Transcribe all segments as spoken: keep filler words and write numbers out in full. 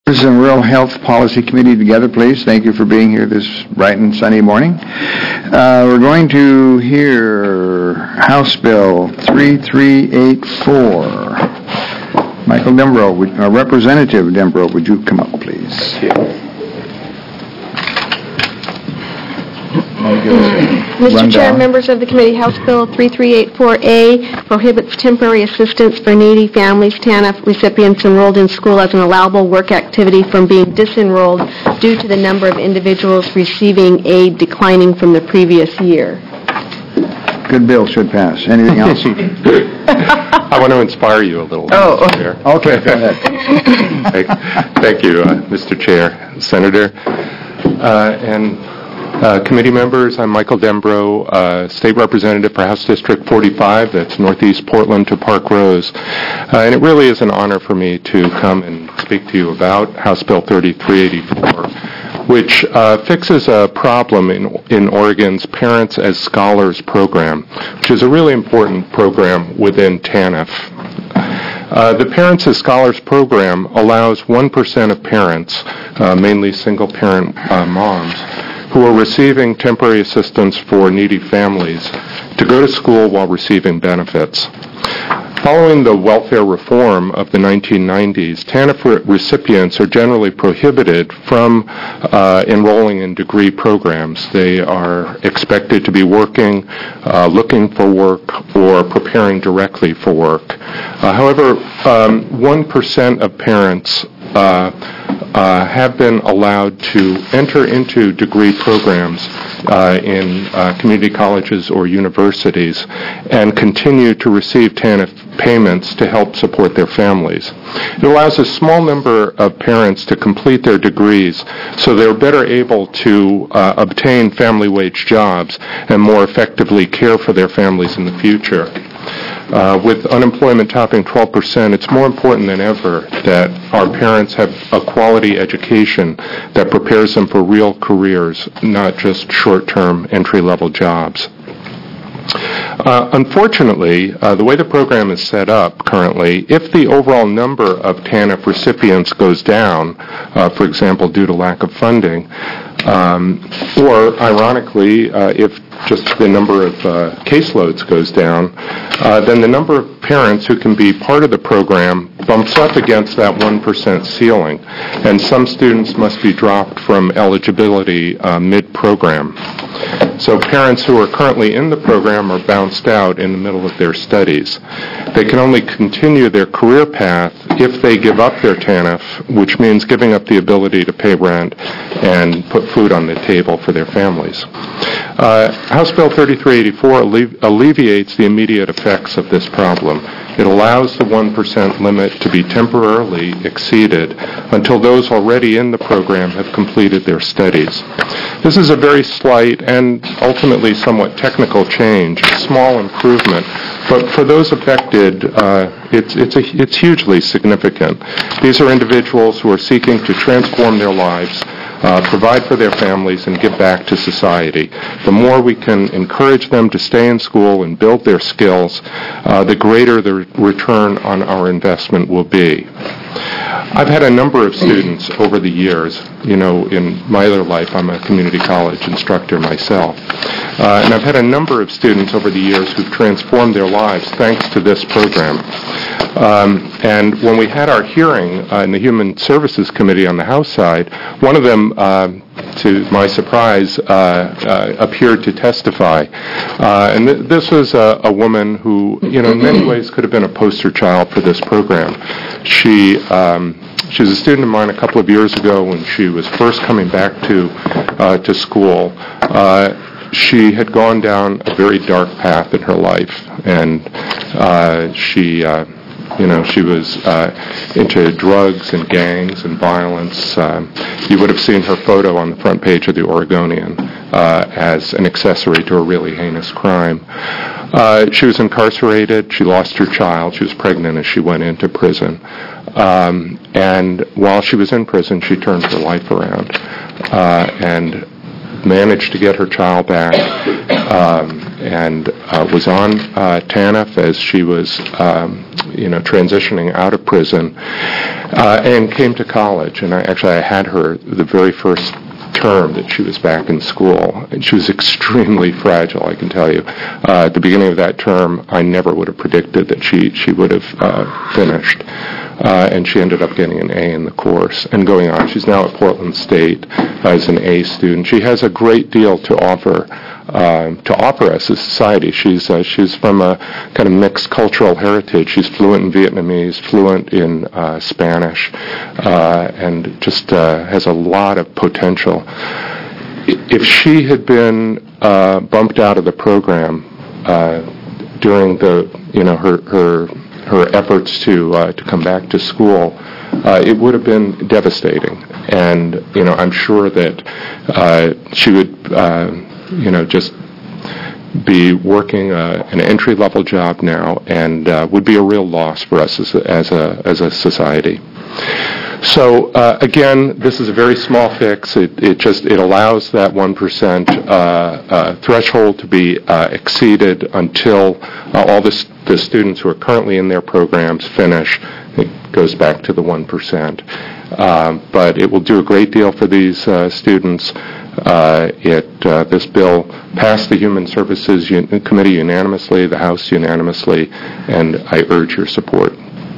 And Rural Health Policy Committee together, please. Thank you for being here this bright and sunny morning. Uh, we're going to hear House Bill three three eight four. Michael Dembro, would, uh, Representative Dembro, would you come up, please? Mister Chair, members of the committee, House Bill three three eight four A prohibits temporary assistance for needy families, T A N F recipients enrolled in school as an allowable work activity from being disenrolled due to the number of individuals receiving aid declining from the previous year. Good bill, should pass. Anything else? I want to inspire you a little. Oh, Mister Chair. Okay, go ahead. thank, thank you, uh, Mister Chair, Senator, uh, and Uh, committee members. I'm Michael Dembro, uh, State Representative for House District forty-five, that's Northeast Portland to Park Rose. Uh, and it really is an honor for me to come and speak to you about House Bill thirty-three eighty-four, which uh, fixes a problem in, in Oregon's Parents as Scholars program, which is a really important program within T A N F. Uh, the Parents as Scholars program allows one percent of parents, uh, mainly single-parent uh, moms, who are receiving temporary assistance for needy families to go to school while receiving benefits. Following the welfare reform of the nineteen nineties, T A N F re- recipients are generally prohibited from uh, enrolling in degree programs. They are expected to be working, uh, looking for work, or preparing directly for work. Uh, however, um, one percent of parents uh, Uh, have been allowed to enter into degree programs uh, in uh, community colleges or universities and continue to receive T A N F payments to help support their families. It allows a small number of parents to complete their degrees so they're better able to uh, obtain family wage jobs and more effectively care for their families in the future. Uh, with unemployment topping twelve percent, it's more important than ever that our parents have a quality education that prepares them for real careers, not just short-term entry-level jobs. Uh, unfortunately, uh, the way the program is set up currently, if the overall number of T A N F recipients goes down, uh, for example, due to lack of funding, um, or ironically, uh, if just the number of uh, caseloads goes down, uh, then the number of parents who can be part of the program bumps up against that one percent ceiling, and some students must be dropped from eligibility uh, mid-program. So parents who are currently in the program are bounced out in the middle of their studies. They can only continue their career path if they give up their T A N F, which means giving up the ability to pay rent and put food on the table for their families. Uh, House Bill thirty-three eighty-four alle- alleviates the immediate effects of this problem. It allows the one percent limit to be temporarily exceeded until those already in the program have completed their studies. This is a very slight and ultimately somewhat technical change, a small improvement, but for those affected, uh, it's, it's, a, it's hugely significant. These are individuals who are seeking to transform their lives, Uh, provide for their families, and give back to society. The more we can encourage them to stay in school and build their skills, uh, the greater the re- return on our investment will be. I've had a number of students over the years. You know, in my other life, I'm a community college instructor myself. Uh, and I've had a number of students over the years who've transformed their lives thanks to this program. Um, and when we had our hearing uh, in the Human Services Committee on the House side, one of them, uh, to my surprise, uh, uh, appeared to testify. Uh, and th- this was a, a woman who, you know, in many ways could have been a poster child for this program. She um, she was a student of mine a couple of years ago when she was first coming back to uh, to school. Uh, she had gone down a very dark path in her life, and uh, she. Uh, You know, she was uh, into drugs and gangs and violence. Um, you would have seen her photo on the front page of the Oregonian uh, as an accessory to a really heinous crime. Uh, she was incarcerated. She lost her child. She was pregnant as she went into prison. Um, and while she was in prison, she turned her life around. Uh, and managed to get her child back, um, and uh, was on uh, TANF as she was, um, you know, transitioning out of prison, uh, and came to college. And I actually I had her the very first term that she was back in school, and she was extremely fragile, I can tell you. Uh, at the beginning of that term, I never would have predicted that she, she would have uh, finished. Uh, and she ended up getting an A in the course and going on. She's now at Portland State as an A student. She has a great deal to offer uh, to offer us as a society. She's uh, she's from a kind of mixed cultural heritage. She's fluent in Vietnamese, fluent in uh, Spanish, uh, and just uh, has a lot of potential. If she had been uh, bumped out of the program uh, during the you know her her her efforts to uh, to come back to school, uh, it would have been devastating. And you know, I'm sure that uh, she would uh, you know just be working uh, an entry level job now, and uh, would be a real loss for us as a as a, as a society. So uh, again, this is a very small fix. It, it just it allows that one percent uh, uh, threshold to be uh, exceeded until uh, all the, the students who are currently in their programs finish. It goes back to the one percent. Um, but it will do a great deal for these uh, students. Uh, it uh, this bill passed the Human Services Un- Committee unanimously, the House unanimously, and I urge your support.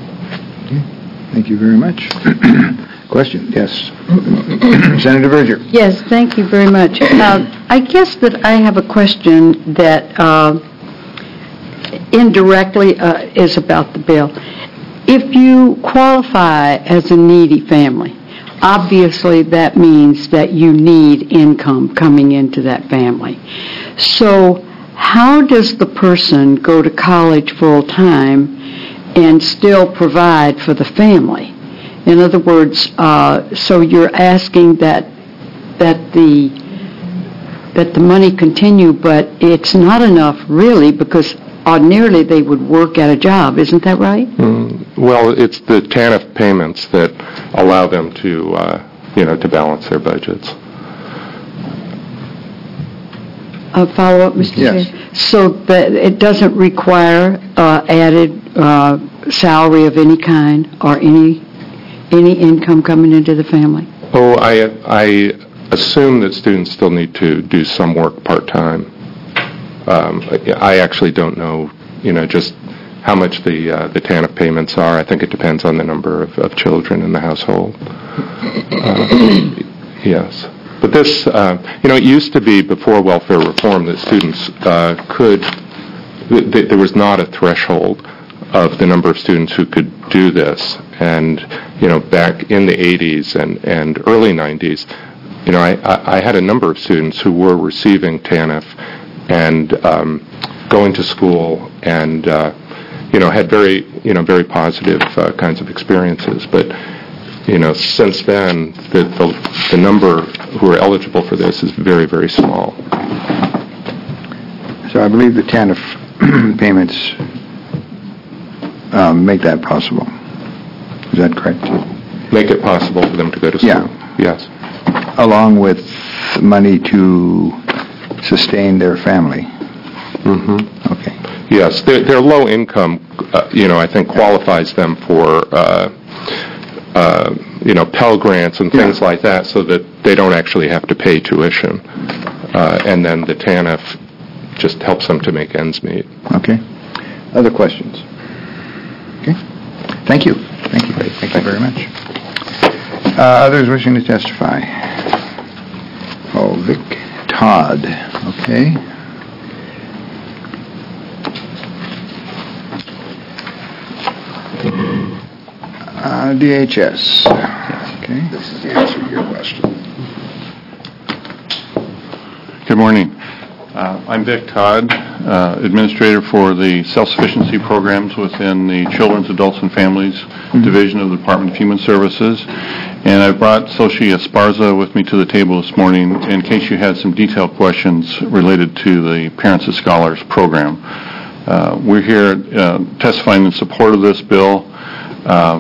Thank you very much. Question? Yes. Senator Berger. Yes, thank you very much. Uh, I guess that I have a question that uh, indirectly uh, is about the bill. If you qualify as a needy family, obviously that means that you need income coming into that family. So how does the person go to college full time and still provide for the family? In other words, uh, so you're asking that that the that the money continue, but it's not enough really, because ordinarily they would work at a job. Isn't that right? Mm, well, it's the TANF payments that allow them to uh, you know to balance their budgets. A follow-up, Mister Yes. Chair? So that it doesn't require uh, added uh, salary of any kind or any any income coming into the family? Oh, I I assume that students still need to do some work part-time. Um, I actually don't know, you know, just how much the uh, the TANF payments are. I think it depends on the number of, of children in the household. Uh, yes. But this, uh, you know, it used to be before welfare reform that students uh, could, th- th- there was not a threshold of the number of students who could do this. And, you know, back in the eighties and, and early nineties, you know, I, I, I had a number of students who were receiving TANF and um, going to school and, uh, you know, had very, you know, very positive uh, kinds of experiences. But you know, since then, the, the the number who are eligible for this is very, very small. So I believe the TANF payments um, make that possible. Is that correct? Make it possible for them to go to school. Yeah. Yes. Along with money to sustain their family. Mm-hmm. Okay. Yes, their, their low income, uh, you know, I think qualifies them for, uh, uh, you know, Pell Grants and things Yeah. like that, so that they don't actually have to pay tuition. Uh, and then the TANF just helps them to make ends meet. Okay. Other questions? Okay. Thank you. Thank you. Thank you very much. Uh, others wishing to testify? Oh, Vic Todd. Okay. Uh, D H S. Okay. This is the answer to your question. Good morning. Uh, I'm Vic Todd, uh, Administrator for the Self-Sufficiency Programs within the Children's, Adults, and Families mm-hmm. Division of the Department of Human Services. And I brought Sochi Esparza with me to the table this morning in case you had some detailed questions related to the Parents of Scholars program. Uh, we're here uh, testifying in support of this bill. Um,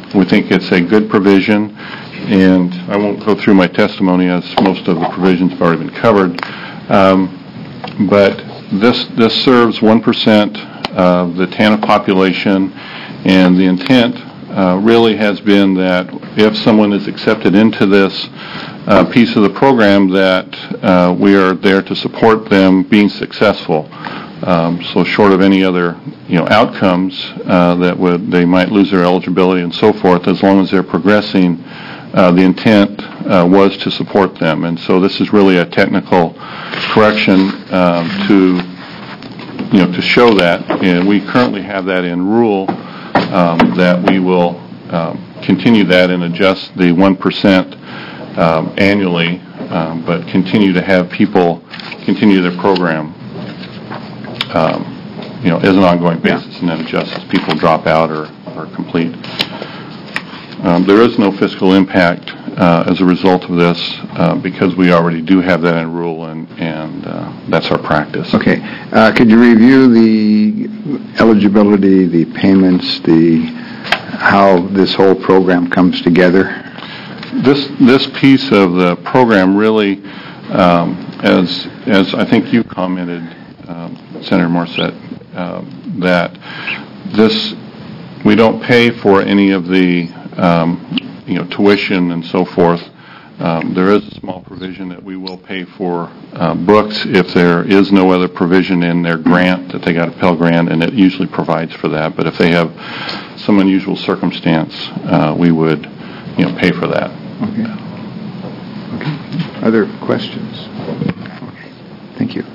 we think it's a good provision, and I won't go through my testimony as most of the provisions have already been covered. Um, but this this serves one percent of the TANF population, and the intent uh, really has been that if someone is accepted into this uh, piece of the program, that uh, we are there to support them being successful. Um, so short of any other, you know, outcomes uh, that would they might lose their eligibility and so forth, as long as they're progressing, uh, the intent uh, was to support them. And so this is really a technical correction um, to, you know, to show that. And we currently have that in rule um, that we will um, continue that and adjust the one percent um, annually, um, but continue to have people continue their program. Um, you know, as an ongoing basis, and then adjust as people drop out or, or complete. Um, there is no fiscal impact uh, as a result of this uh, because we already do have that in rule, and, and uh, that's our practice. Okay. Uh, could you review the eligibility, the payments, the how this whole program comes together? This this piece of the program really, um, as as I think you commented, Um, Senator Morissette, uh, that this, we don't pay for any of the, um, you know, tuition and so forth. Um, there is a small provision that we will pay for uh, books if there is no other provision in their grant, that they got a Pell Grant, and it usually provides for that. But if they have some unusual circumstance, uh, we would, you know, pay for that. Okay. Okay. Other questions? Okay. Thank you.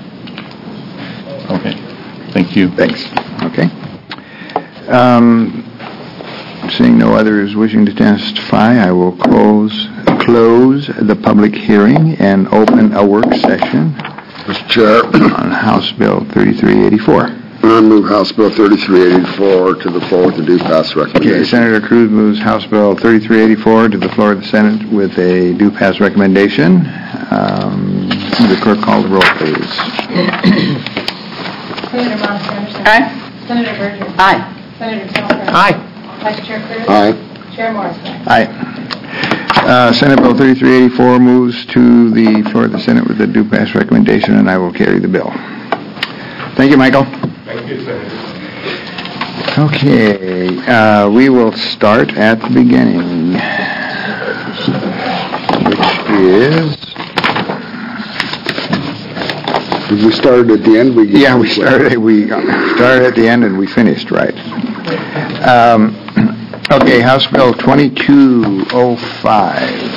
Okay. Thank you. Thanks. Okay. Um, seeing no others wishing to testify, I will close close the public hearing and open a work session. Mister Chair, on House Bill thirty-three eighty-four. I move House Bill thirty-three eighty-four to the floor with the due pass recommendation. Okay, Senator Cruz moves House Bill thirty-three eighty-four to the floor of the Senate with a due pass recommendation. Um, the clerk call the roll, please. Senator Monica Anderson. Aye. Senator Berger. Aye. Senator Telfair. Aye. Vice Chair Cruz. Aye. Chair Morrison. Aye. Uh, Senate Bill thirty-three eighty-four moves to the floor of the Senate with a due pass recommendation, and I will carry the bill. Thank you, Michael. Thank you, Senator. Okay, uh, we will start at the beginning, which is... If we started at the end, we... Yeah, we started, we started at the end and we finished, right. Um, okay, House Bill twenty-two oh five.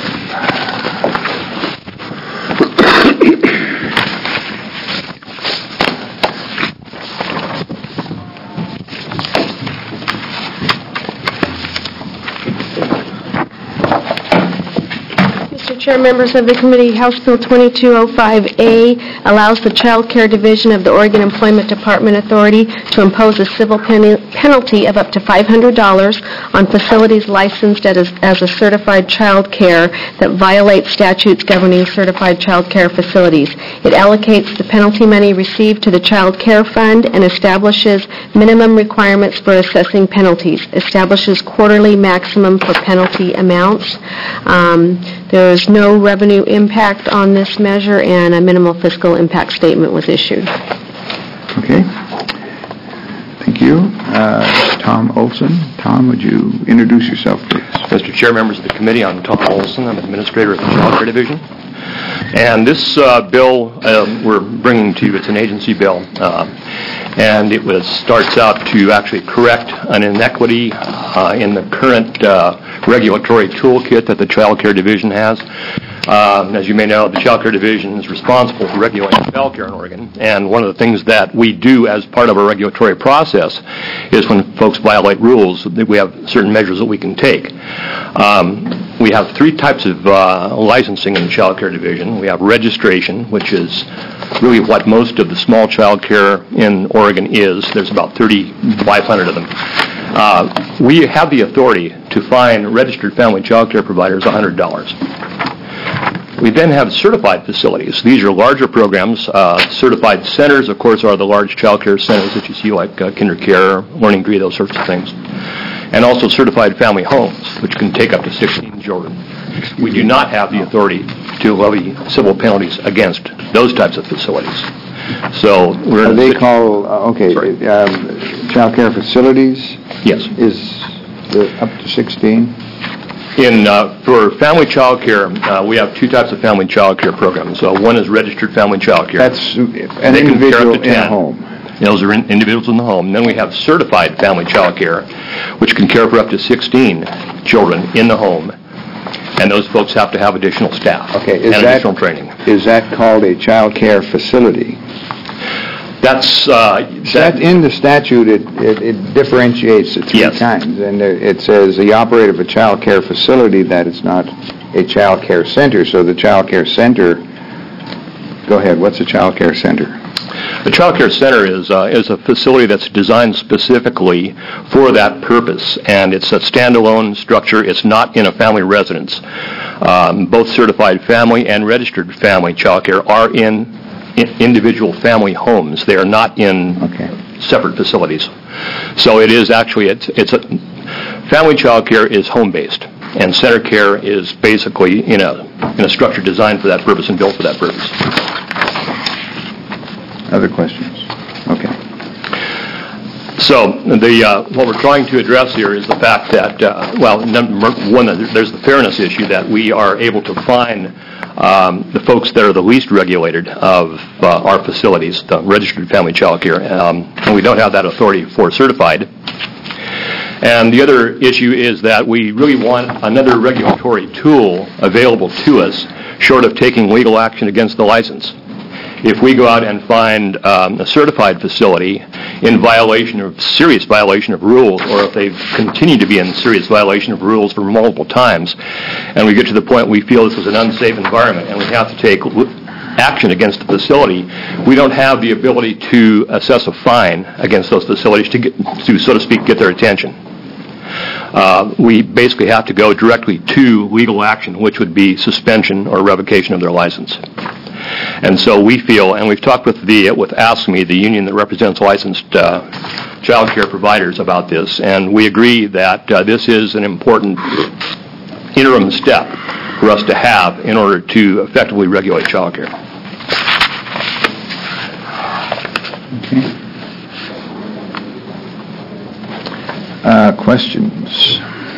Mister Chair, members of the committee, House Bill twenty-two oh five A allows the Child Care Division of the Oregon Employment Department Authority to impose a civil pen- penalty of up to five hundred dollars on facilities licensed as, as a certified child care that violate statutes governing certified child care facilities. It allocates the penalty money received to the Child Care Fund and establishes minimum requirements for assessing penalties, establishes quarterly maximum for penalty amounts. Um, there is no revenue impact on this measure, and a minimal fiscal impact statement was issued. Okay. Thank you. Uh, Tom Olson. Tom, would you introduce yourself, please? Mister Chair, members of the committee, I'm Tom Olson. I'm Administrator of the Child Care Division. And this uh, bill uh, we're bringing to you, it's an agency bill, uh, and it was starts out to actually correct an inequity uh, in the current uh, regulatory toolkit that the Child Care Division has. Uh, as you may know, the Child Care Division is responsible for regulating child care in Oregon, and one of the things that we do as part of our regulatory process is when folks violate rules, that we have certain measures that we can take. Um, we have three types of uh, licensing in the Child Care Division. We have registration, which is really what most of the small child care in Oregon is. There's about thirty-five hundred of them. Uh, we have the authority to fine registered family child care providers one hundred dollars. We then have certified facilities. These are larger programs. Uh, certified centers, of course, are the large child care centers that you see, like uh, Kinder Care, Learning Tree, those sorts of things. and also certified family homes, which can take up to sixteen children. We do not have the authority to levy civil penalties against those types of facilities. So we're... Are they called, uh, okay, um, child care facilities? Yes. Is the up to sixteen? In, uh, for family child care, uh, we have two types of family child care programs. So one is registered family child care. That's an They can care up individual to in a ten. home. Those are in, individuals in the home. And then we have certified family child care, which can care for up to sixteen children in the home. And those folks have to have additional staff Okay, is and that, additional training. is that called a child care facility? That's, uh, That, in the statute, it, it, it differentiates it three Yes. times, and there- it says the operator of a child care facility, that it's not a child care center, so the child care center, go ahead, what's a child care center? The child care center is uh, is a facility that's designed specifically for that purpose, and it's a standalone structure. It's not in a family residence. Um, both certified family and registered family child care are in, in individual family homes. They are not in Okay. separate facilities. So it is actually it's it's a family child care is home based, and center care is basically in a in a structure designed for that purpose and built for that purpose. Other questions? Okay. So the uh, what we're trying to address here is the fact that, uh, well, number one, there's the fairness issue that we are able to find um, the folks that are the least regulated of uh, our facilities, the registered family child care, um, and we don't have that authority for certified. And the other issue is that we really want another regulatory tool available to us, short of taking legal action against the license. If we go out and find um, a certified facility in violation of, serious violation of rules, or if they've continued to be in serious violation of rules for multiple times, and we get to the point we feel this is an unsafe environment and we have to take action against the facility, we don't have the ability to assess a fine against those facilities to, get, to so to speak, get their attention. Uh, we basically have to go directly to legal action, which would be suspension or revocation of their license. And so we feel, and we've talked with the with ASCME, the union that represents licensed uh, child care providers, about this, and we agree that uh, this is an important interim step for us to have in order to effectively regulate child care. Okay. Uh, questions?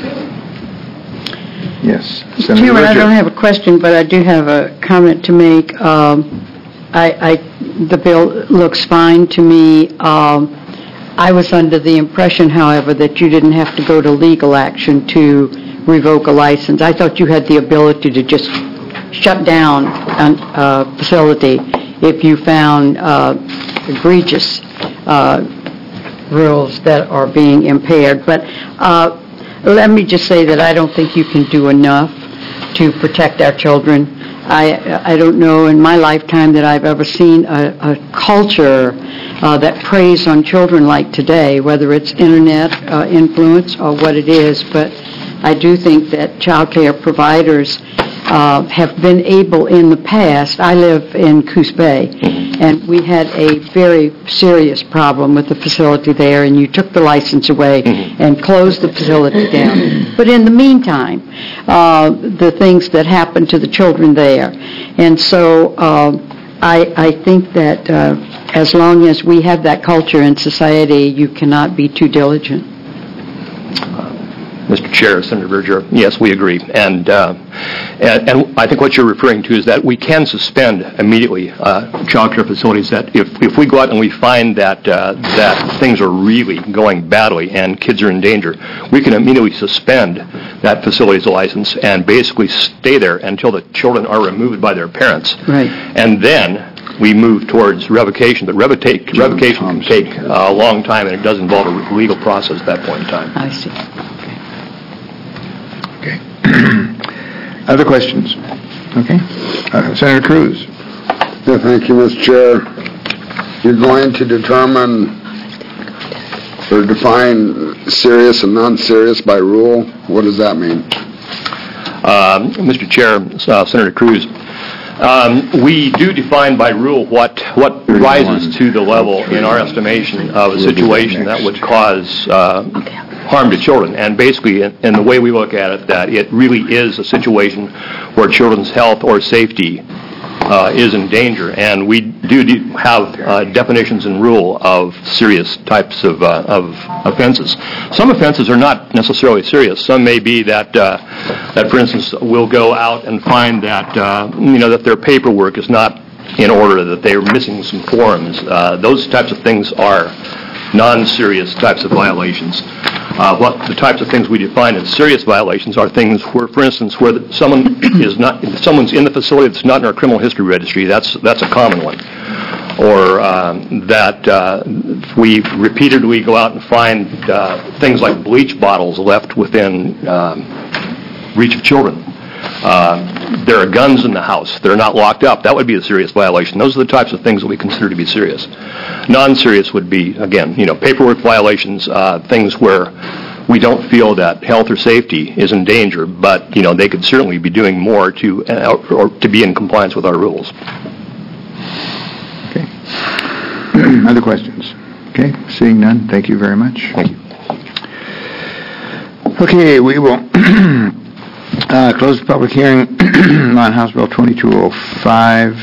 Yes. Senator Chairman, I Richard. don't have a question, but I do have a comment to make. Um, I, I, the bill looks fine to me. Um, I was under the impression, however, that you didn't have to go to legal action to revoke a license. I thought you had the ability to just shut down a facility if you found uh, egregious uh, rules that are being impaired. But uh, let me just say that I don't think you can do enough to protect our children. I I don't know in my lifetime that I've ever seen a, a culture uh, that preys on children like today, whether it's internet uh, influence or what it is. But I do think that child care providers uh, have been able in the past. I live in Coos Bay, and we had a very serious problem with the facility there, and you took the license away and closed the facility down. But in the meantime, uh, the things that happened to the children there. And so uh, I, I think that uh, as long as we have that culture in society, you cannot be too diligent. Mister Chair, Senator Berger, yes, we agree. And, uh, and and I think what you're referring to is that we can suspend immediately uh, child care facilities. That if, if we go out and we find that uh, that things are really going badly and kids are in danger, we can immediately suspend that facility's license and basically stay there until the children are removed by their parents. Right. And then we move towards revocation. But revoca- revocation can take uh, a long time, and it does involve a legal process at that point in time. I see. Okay. Other questions? Okay. Uh, Senator Cruz. Yeah, thank you, Mister Chair. You're going to determine or define serious and non-serious by rule. What does that mean? Um, Mister Chair, uh, Senator Cruz, um, we do define by rule what what rises to the level, in our estimation, of a situation that would cause uh, harm to children. And basically, in, in the way we look at it, that it really is a situation where children's health or safety uh, is in danger. And we do, do have uh, definitions and rule of serious types of, uh, of offenses. Some offenses are not necessarily serious. Some may be that, uh, that for instance, we'll go out and find that, uh, you know, that their paperwork is not in order, that they're missing some forms. Uh, those types of things are non-serious types of violations. Uh, what the types of things we define as serious violations are things where, for instance, where the, someone is not, if someone's in the facility that's not in our criminal history registry. That's that's a common one. Or um, that uh, we repeatedly go out and find uh, things like bleach bottles left within um, reach of children. Uh, there are guns in the house. They're not locked up. That would be a serious violation. Those are the types of things that we consider to be serious. Non-serious would be, again, you know, paperwork violations, uh, things where we don't feel that health or safety is in danger, but, you know, they could certainly be doing more to, uh, or to be in compliance with our rules. Okay. Other questions? Okay, seeing none, thank you very much. Thank you. Okay, we will uh, close the public hearing on House Bill twenty-two oh five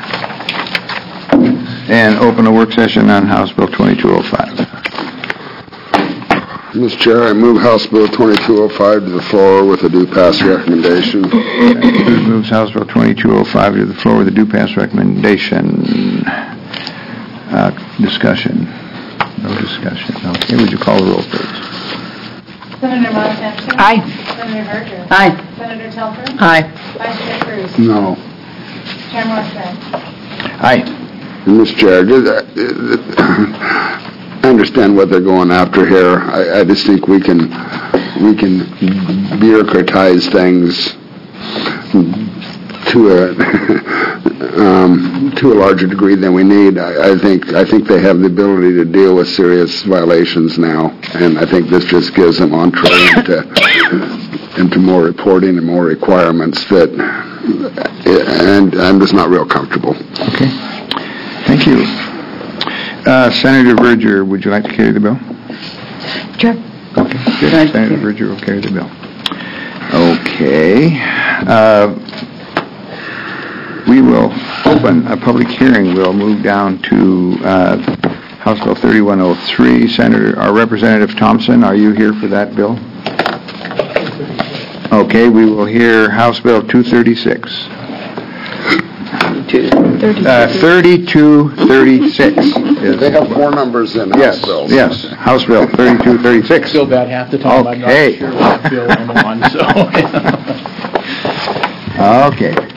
and open a work session on House Bill twenty-two oh five. Mister Chair, I move House Bill twenty-two oh five to the floor with a due pass recommendation. Okay. Moves House Bill twenty-two oh five to the floor with a due pass recommendation. Uh, discussion. No discussion. Okay, would you call the roll, please? Senator Montesson? Aye. Senator Berger? Aye. Senator Telford? Aye. Vice Chair Cruz? No. Chair Morrison? Aye. Mister Chair, just, uh, uh, I understand what they're going after here. I, I just think we can we can bureaucratize things to a um, to a larger degree than we need. I, I think I think they have the ability to deal with serious violations now, and I think this just gives them entree into into more reporting and more requirements that, and I'm just not real comfortable. Okay. Thank you. Uh, Senator Verger, would you like to carry the bill? Sure. Okay. Good. Senator Verger will carry the bill. Okay. Uh, we will open a public hearing. We'll move down to uh, House Bill thirty-one oh three. Senator, our Representative Thompson, are you here for that bill? Okay. We will hear House Bill two thirty-six. Uh, thirty-two thirty-six. They have four numbers in House Yes, bills. yes, House Bill thirty-two thirty-six. Still about half the time. Okay. I'm not sure what bill I'm on, so. Okay.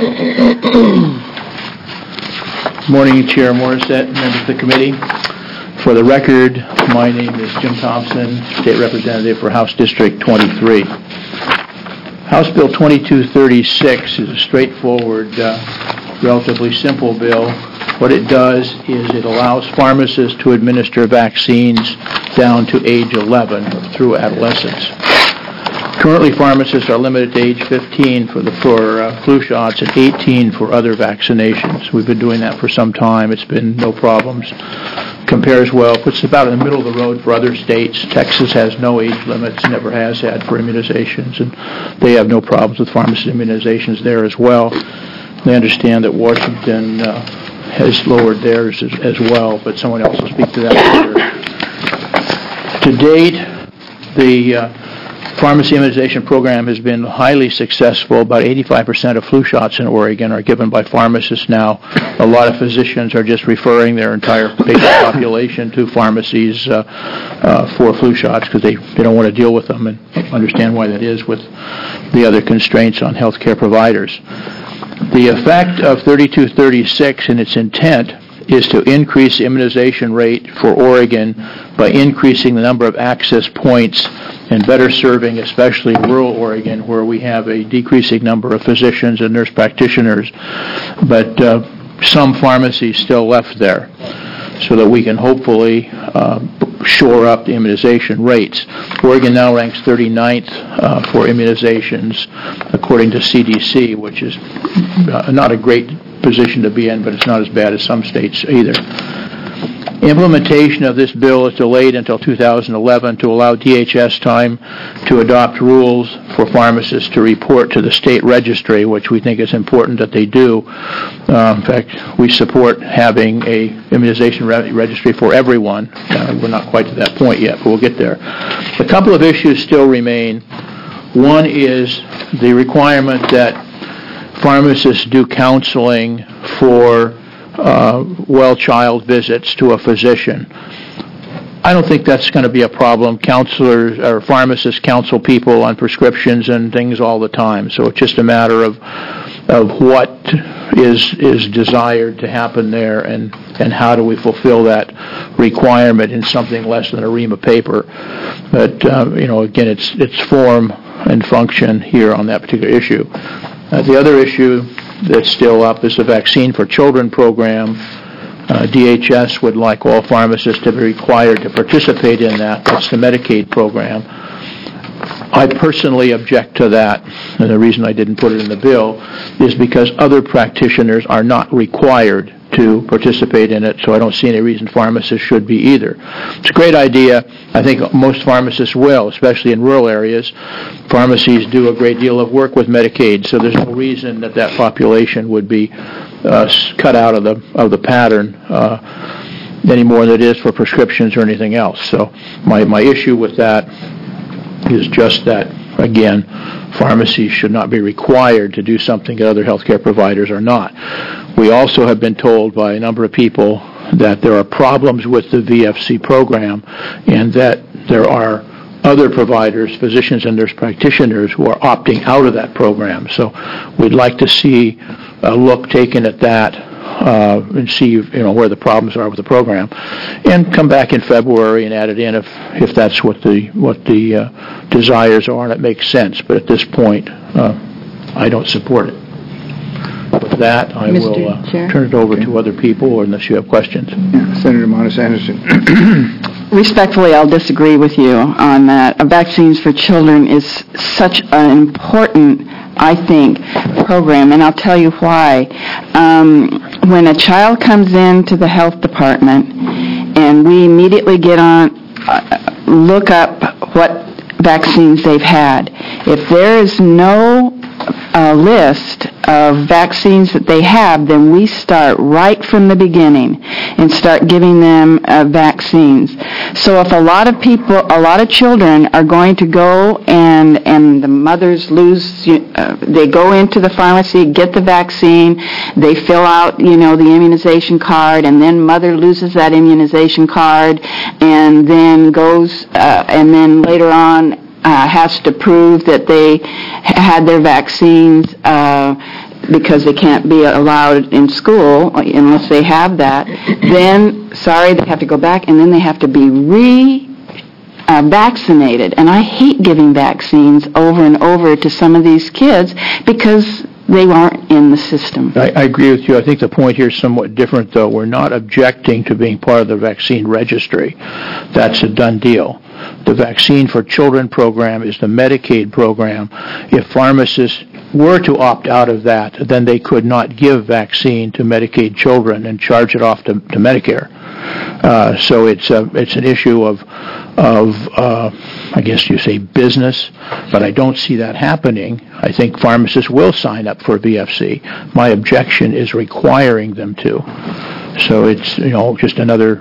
Morning, Chair Morissette, members of the committee. For the record, my name is Jim Thompson, State Representative for House District twenty-three. House Bill twenty-two thirty-six is a straightforward, uh, relatively simple bill. What it does is it allows pharmacists to administer vaccines down to age eleven through adolescence. Currently, pharmacists are limited to age fifteen for the for uh, flu shots and eighteen for other vaccinations. We've been doing that for some time. It's been no problems. Compares well, puts about in the middle of the road for other states. Texas has no age limits, never has had for immunizations, and they have no problems with pharmacy immunizations there as well. They understand that Washington uh, has lowered theirs as, as well, but someone else will speak to that later. To date, the uh, pharmacy immunization program has been highly successful. About eighty-five percent of flu shots in Oregon are given by pharmacists now. A lot of physicians are just referring their entire patient population to pharmacies uh, uh, for flu shots because they, they don't want to deal with them, and understand why that is with the other constraints on healthcare providers. The effect of thirty-two thirty-six in its intent is to increase the immunization rate for Oregon by increasing the number of access points and better serving especially rural Oregon, where we have a decreasing number of physicians and nurse practitioners, but uh, some pharmacies still left there, so that we can hopefully uh, shore up the immunization rates. Oregon now ranks thirty-ninth uh, for immunizations according to C D C, which is uh, not a great position to be in, but it's not as bad as some states either. Implementation of this bill is delayed until two thousand eleven to allow D H S time to adopt rules for pharmacists to report to the state registry, which we think is important that they do. Uh, in fact, we support having a immunization re- registry for everyone. Uh, we're not quite to that point yet, but we'll get there. A couple of issues still remain. One is the requirement that pharmacists do counseling for uh, well child visits to a physician. I don't think that's going to be a problem. Counselors or pharmacists counsel people on prescriptions and things all the time, so it's just a matter of of what is is desired to happen there, and, and how do we fulfill that requirement in something less than a ream of paper. But uh, you know, again, it's it's form and function here on that particular issue. Uh, the other issue that's still up is the Vaccine for Children program. Uh, D H S would like all pharmacists to be required to participate in that. That's the Medicaid program. I personally object to that, and the reason I didn't put it in the bill is because other practitioners are not required to participate in it, so I don't see any reason pharmacists should be either. It's a great idea. I think most pharmacists will, especially in rural areas. Pharmacies do a great deal of work with Medicaid, so there's no reason that that population would be uh, cut out of the of the pattern uh, any more than it is for prescriptions or anything else. So my, my issue with that is just that, again, pharmacies should not be required to do something that other healthcare providers are not. We also have been told by a number of people that there are problems with the V F C program, and that there are other providers, physicians and nurse practitioners, who are opting out of that program. So we'd like to see a look taken at that uh, and see, you know, where the problems are with the program, and come back in February and add it in if if that's what the what the uh, desires are and it makes sense. But at this point, uh, I don't support it. With that, I Mister will uh, Chair? turn it over to other people, unless you have questions. Yeah, Senator Monis Anderson. Respectfully, I'll disagree with you on that. Uh, Vaccines for Children is such an important, I think, program, and I'll tell you why. Um, when a child comes into the health department, and we immediately get on, uh, look up what vaccines they've had. If there is no uh, list of vaccines that they have, then we start right from the beginning and start giving them uh, vaccines. So if a lot of people, a lot of children are going to go and and the mothers lose, uh, they go into the pharmacy, get the vaccine, they fill out, you know, the immunization card, and then mother loses that immunization card, and then goes, uh, and then later on uh, has to prove that they had their vaccines uh, because they can't be allowed in school unless they have that, then, sorry, they have to go back, and then they have to be re- uh, vaccinated. And I hate giving vaccines over and over to some of these kids because they aren't in the system. I, I agree with you. I think the point here is somewhat different, though. We're not objecting to being part of the vaccine registry. That's a done deal. The Vaccine for Children program is the Medicaid program. If pharmacists were to opt out of that, then they could not give vaccine to Medicaid children and charge it off to, to Medicare. Uh, so it's a, it's an issue of, of uh, I guess you say business, but I don't see that happening. I think pharmacists will sign up for V F C. My objection is requiring them to. So it's, you know, just another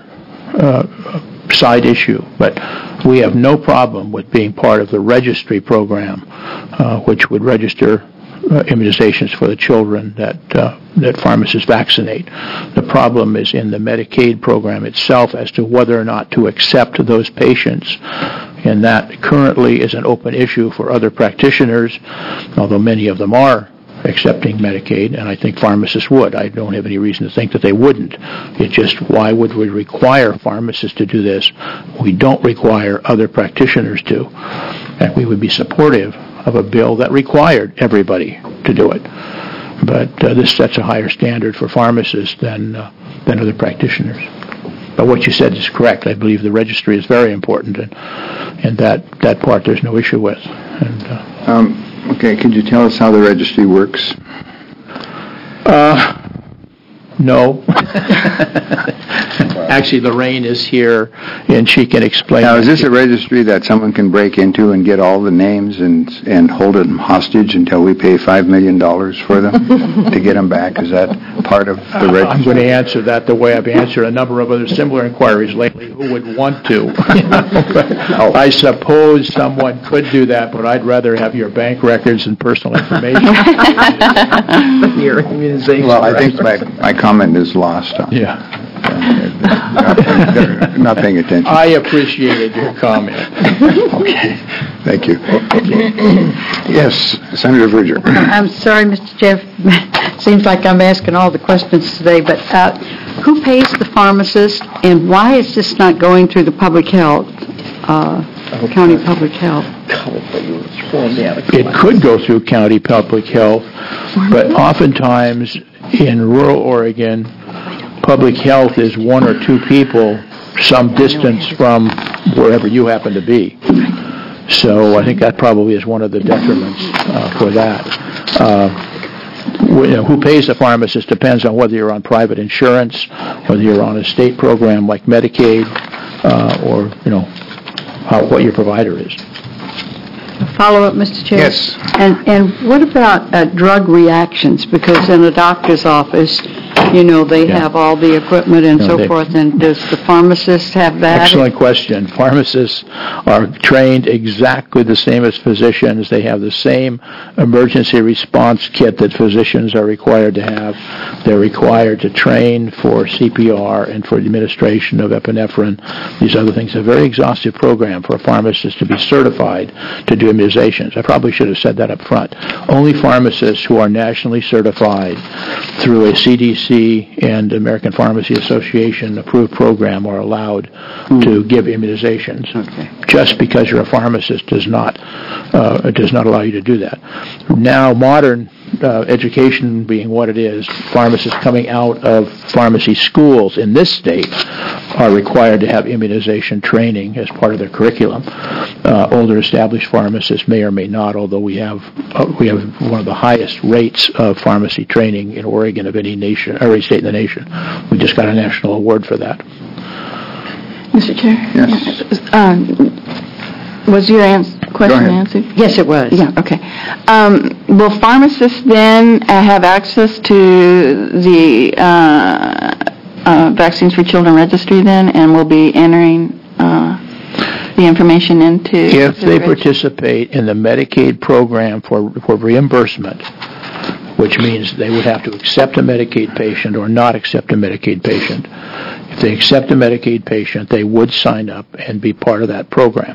uh, side issue. But we have no problem with being part of the registry program, uh, which would register Uh, immunizations for the children that uh, that pharmacists vaccinate. The problem is in the Medicaid program itself as to whether or not to accept those patients, and that currently is an open issue for other practitioners, although many of them are accepting Medicaid, and I think pharmacists would. I don't have any reason to think that they wouldn't. It's just, why would we require pharmacists to do this? We don't require other practitioners to. And we would be supportive of a bill that required everybody to do it. But uh, this sets a higher standard for pharmacists than uh, than other practitioners. But what you said is correct. I believe the registry is very important, and and that, that part there's no issue with. And, uh, um, okay, could you tell us how the registry works? Uh, no. actually, Lorraine is here, and she can explain. Now, is that this to a registry that someone can break into and get all the names and and hold them hostage until we pay five million dollars for them to get them back? Is that part of the registry? I'm going to answer that the way I've answered a number of other similar inquiries lately. Who would want to? Oh. I suppose someone could do that, but I'd rather have your bank records and personal information. Your immunization Well, I think my, records. my comment is lost on. Yeah. Not, they're not paying attention. I appreciated your comment. Okay, thank you. Yes, Senator Bridger. I'm sorry, Mister Chair. Seems like I'm asking all the questions today, but uh, who pays the pharmacist, and why is this not going through the public health, uh, county public health? It could go through county public health, but oftentimes in rural Oregon, public health is one or two people some distance from wherever you happen to be. So I think that probably is one of the detriments uh, for that. Uh, you know, who pays the pharmacist depends on whether you're on private insurance, whether you're on a state program like Medicaid, uh, or, you know, how, what your provider is. Follow-up, Mister Chair? Yes. And and what about uh, drug reactions? Because in a doctor's office, you know, they Yeah. have all the equipment and No, so they- forth, and does the pharmacist have that? Excellent question. Pharmacists are trained exactly the same as physicians. They have the same emergency response kit that physicians are required to have. They're required to train for C P R and for administration of epinephrine, these other things. A very exhaustive program for a pharmacist to be certified to do immunizations. I probably should have said that up front. Only pharmacists who are nationally certified through a C D C and American Pharmacy Association approved program are allowed mm. to give immunizations. Okay. Just because you're a pharmacist does not uh, does not allow you to do that. Now, modern uh, education being what it is, pharmacists coming out of pharmacy schools in this state are required to have immunization training as part of their curriculum. Uh, older established pharmacists may or may not, although we have uh, we have one of the highest rates of pharmacy training in Oregon of any nation, or any state in the nation. We just got a national award for that. Mister Chair? Yes. Um, was your ans- question answered? Yes, it was. Yeah, okay. Um, will pharmacists then uh, have access to the uh, uh, Vaccines for Children registry then, and will be entering uh, the information into... If the they registry? participate in the Medicaid program for, for reimbursement, which means they would have to accept a Medicaid patient or not accept a Medicaid patient. If they accept a Medicaid patient, they would sign up and be part of that program.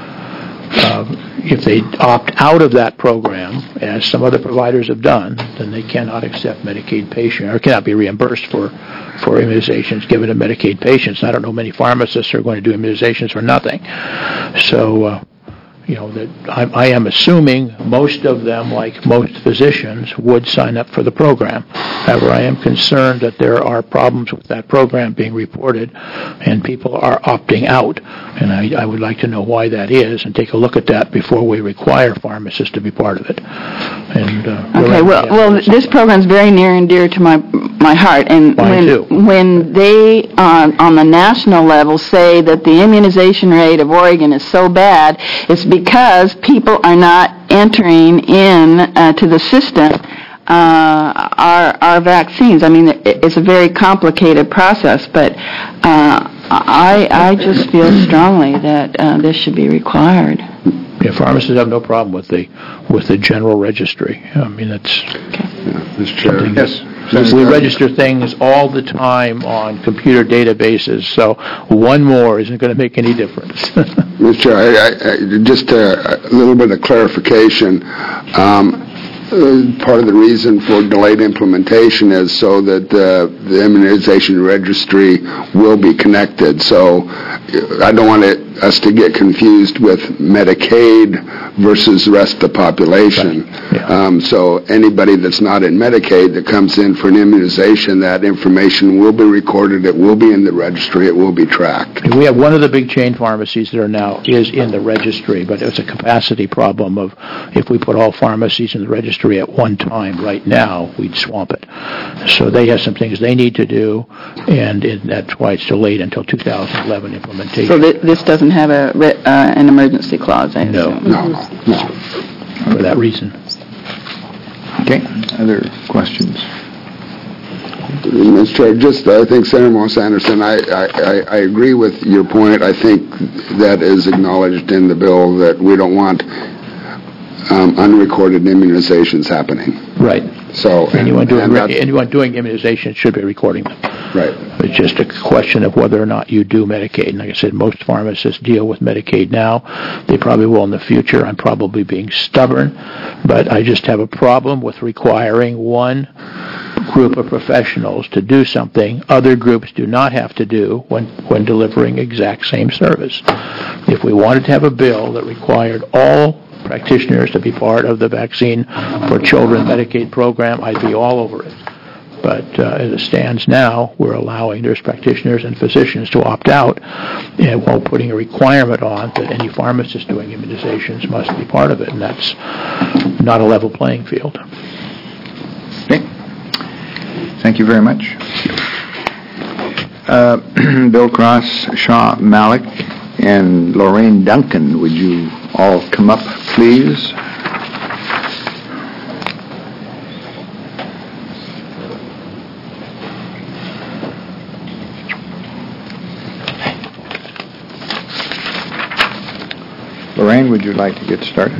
Uh, if they opt out of that program, as some other providers have done, then they cannot accept Medicaid patients or cannot be reimbursed for, for immunizations given to Medicaid patients. I don't know many pharmacists are going to do immunizations for nothing. So, uh, you know, that I, I am assuming most of them, like most physicians, would sign up for the program. However, I am concerned that there are problems with that program being reported, and people are opting out. And I, I would like to know why that is, and take a look at that before we require pharmacists to be part of it. And uh, Okay, well, well, this program is very near and dear to my my heart, and Mine when too. when they uh, on the national level say that the immunization rate of Oregon is so bad, it's because people are not entering in uh, to the system uh, our our vaccines. I mean, it, it's a very complicated process, but uh, I I just feel strongly that uh, this should be required. Yeah, pharmacists have no problem with the with the general registry. I mean, that's Mister Chair. yes. We register things all the time on computer databases, so one more isn't going to make any difference. Mister Chair, I, I, I, just a, a little bit of clarification. Um, uh, part of the reason for delayed implementation is so that uh, the immunization registry will be connected. So uh, I don't want it, us to get confused with Medicaid versus the rest of the population. Right. Yeah. Um, so anybody that's not in Medicaid that comes in for an immunization, that information will be recorded, it will be in the registry, it will be tracked. We have one of the big chain pharmacies that are now is in the registry, but it's a capacity problem of if we put all pharmacies in the registry at one time right now, we'd swamp it. So they have some things they need need to do, and it, that's why it's delayed until two thousand eleven implementation. So thi- this doesn't have a re- uh, an emergency clause, I No. assume? No, no. For that reason. Okay, other questions? Mister Chair, just, I think Senator Morris Anderson, I, I, I I agree with your point. I think that is acknowledged in the bill that we don't want um, unrecorded immunizations happening. Right. So, and- Anyone doing, and re- that's- anyone doing immunization should be recording them. Right. It's just a question of whether or not you do Medicaid. And like I said, most pharmacists deal with Medicaid now. They probably will in the future. I'm probably being stubborn, but I just have a problem with requiring one group of professionals to do something other groups do not have to do when, when delivering exact same service. If we wanted to have a bill that required all practitioners to be part of the Vaccine for Children Medicaid program, I'd be all over it. But uh, as it stands now, we're allowing nurse practitioners and physicians to opt out, and while putting a requirement on that any pharmacist doing immunizations must be part of it, and that's not a level playing field. Okay. Thank you very much. Uh, Bill Cross, Shaw Malik, and Lorraine Duncan, would you all come up, please? Lorraine, would you like to get started?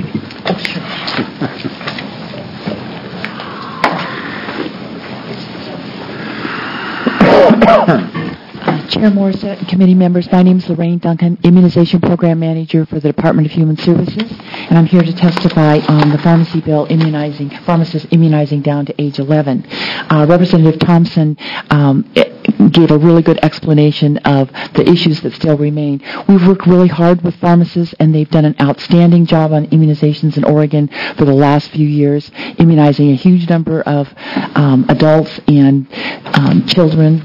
Uh, Chair Morissette and committee members, my name is Lorraine Duncan, Immunization Program Manager for the Department of Human Services, and I'm here to testify on the pharmacy bill immunizing, pharmacists immunizing down to age eleven. Uh, Representative Thompson um, gave a really good explanation of the issues that still remain. We've worked really hard with pharmacists, and they've done an outstanding job on immunizations in Oregon for the last few years, immunizing a huge number of um, adults and um, children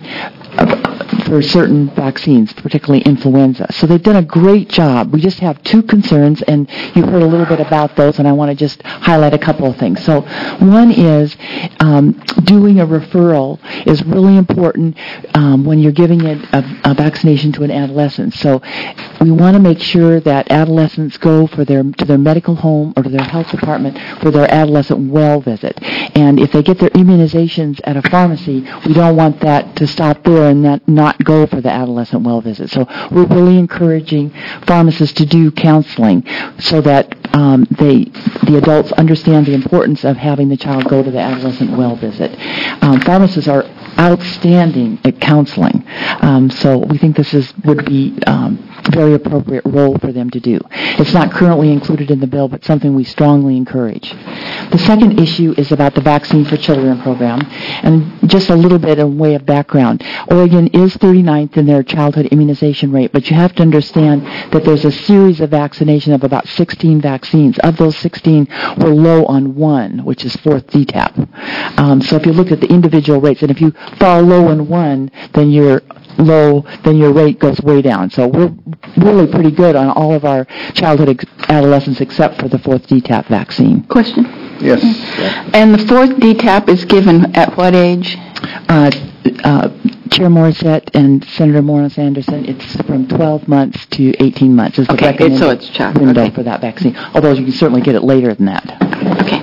for certain vaccines, particularly influenza. So they've done a great job. We just have two concerns, and you heard a little bit about those, and I want to just highlight a couple of things. So one is um, doing a referral is really important um, when you're giving a, a, a vaccination to an adolescent. So we want to make sure that adolescents go for their to their medical home or to their health department for their adolescent well visit. And if they get their immunizations at a pharmacy, we don't want that to stop there and that not go for the adolescent well visit. So we're really encouraging pharmacists to do counseling so that um, they the adults understand the importance of having the child go to the adolescent well visit. Um, pharmacists are outstanding at counseling, um, so we think this is would be um, very appropriate role for them to do. It's not currently included in the bill, but something we strongly encourage. The second issue is about the Vaccine for Children program, and just a little bit of way of background. Oregon is thirty-ninth in their childhood immunization rate, but you have to understand that there's a series of vaccination of about sixteen vaccines. Of those sixteen, we're low on one, which is fourth D TAP. Um, so if you look at the individual rates, and if you fall low in one, then you're low, then your rate goes way down. So we're really pretty good on all of our childhood ex- adolescents except for the fourth D TAP vaccine. Question? Yes. And the fourth D TAP is given at what age? Uh, uh, Chair Morissette and Senator Morris Anderson, it's from twelve months to eighteen months is the Okay, recommended so it's child- window okay. for that vaccine, although you can certainly get it later than that. Okay.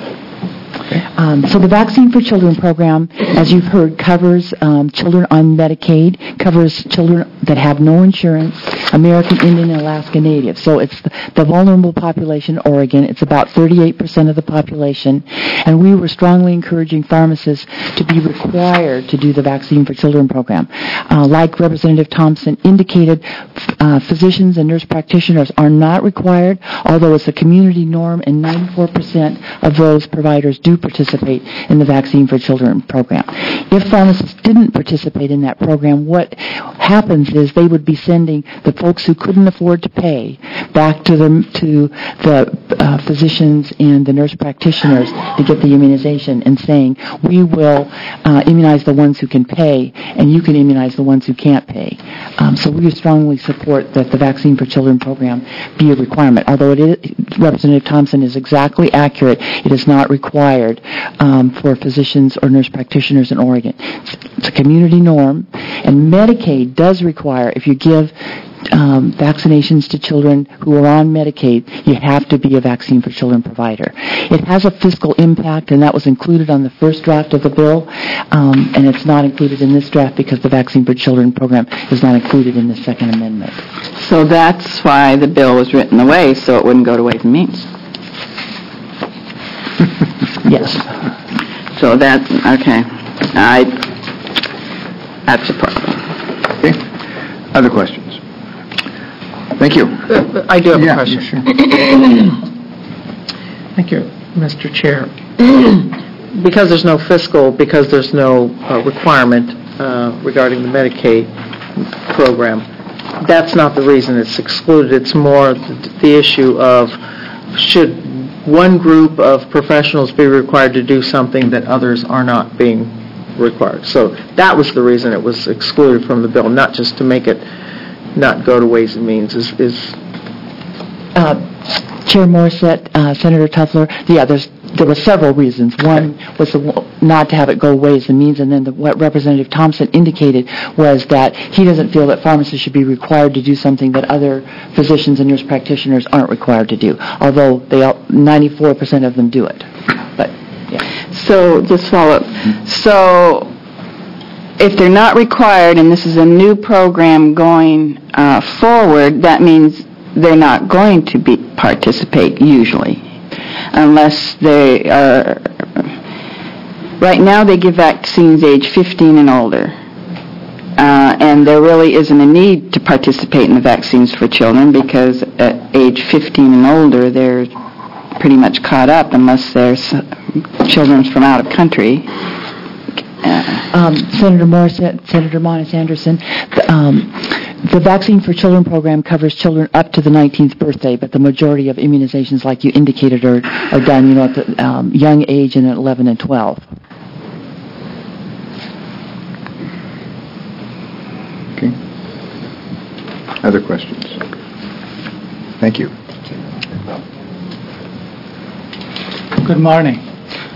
Um, so the Vaccine for Children program, as you've heard, covers um, children on Medicaid, covers children that have no insurance, American Indian and Alaska Native. So it's the, the vulnerable population in Oregon. It's about thirty-eight percent of the population. And we were strongly encouraging pharmacists to be required to do the Vaccine for Children program. Uh, like Representative Thompson indicated, uh, physicians and nurse practitioners are not required, although it's a community norm, and ninety-four percent of those providers do participate in the Vaccine for Children program. If pharmacists didn't participate in that program, what happens is they would be sending the folks who couldn't afford to pay back to the, to the uh, physicians and the nurse practitioners to get the immunization and saying, we will uh, immunize the ones who can pay, and you can immunize the ones who can't pay. Um, so we strongly support that the Vaccine for Children program be a requirement. Although it is, Representative Thompson is exactly accurate, it is not required um, for physicians or nurse practitioners in Oregon. It's, it's a community norm, and Medicaid does require, if you give um, vaccinations to children who are on Medicaid, you have to be a Vaccine for Children provider. It has a fiscal impact, and that was included on the first draft of the bill, um, and it's not included in this draft because the Vaccine for Children program is not included in the Second Amendment. So that's why the bill was written the way, so it wouldn't go to Ways and Means. Yes. So that, okay. I, I support. Okay. Other questions? Thank you. Uh, I do have yeah, a question. Sure. Thank you, Mister Chair. Because there's no fiscal, because there's no uh, requirement uh, regarding the Medicaid program, that's not the reason it's excluded. It's more the, the issue of should one group of professionals be required to do something that others are not being required. So that was the reason it was excluded from the bill, not just to make it not go to Ways and Means. Is, is uh, Chair Morissette, uh, Senator Tuffler, yeah, there's, there were several reasons. One was the, not to have it go Ways and Means, and then the, what Representative Thompson indicated was that he doesn't feel that pharmacists should be required to do something that other physicians and nurse practitioners aren't required to do, although they all, ninety-four percent of them do it. But yeah. So just follow up. So if they're not required, and this is a new program going uh, forward, that means they're not going to be participate usually, unless they are. Right now, they give vaccines age fifteen and older, uh, and there really isn't a need to participate in the vaccines for children because at age fifteen and older, they're pretty much caught up unless there's children from out of country. Um, Senator Morissette, Senator Monis Anderson, the, um, the Vaccine for Children program covers children up to the nineteenth birthday, but the majority of immunizations, like you indicated, are, are done, you know, at the um, young age in eleven and twelve. Okay. Other questions? Thank you. Good morning.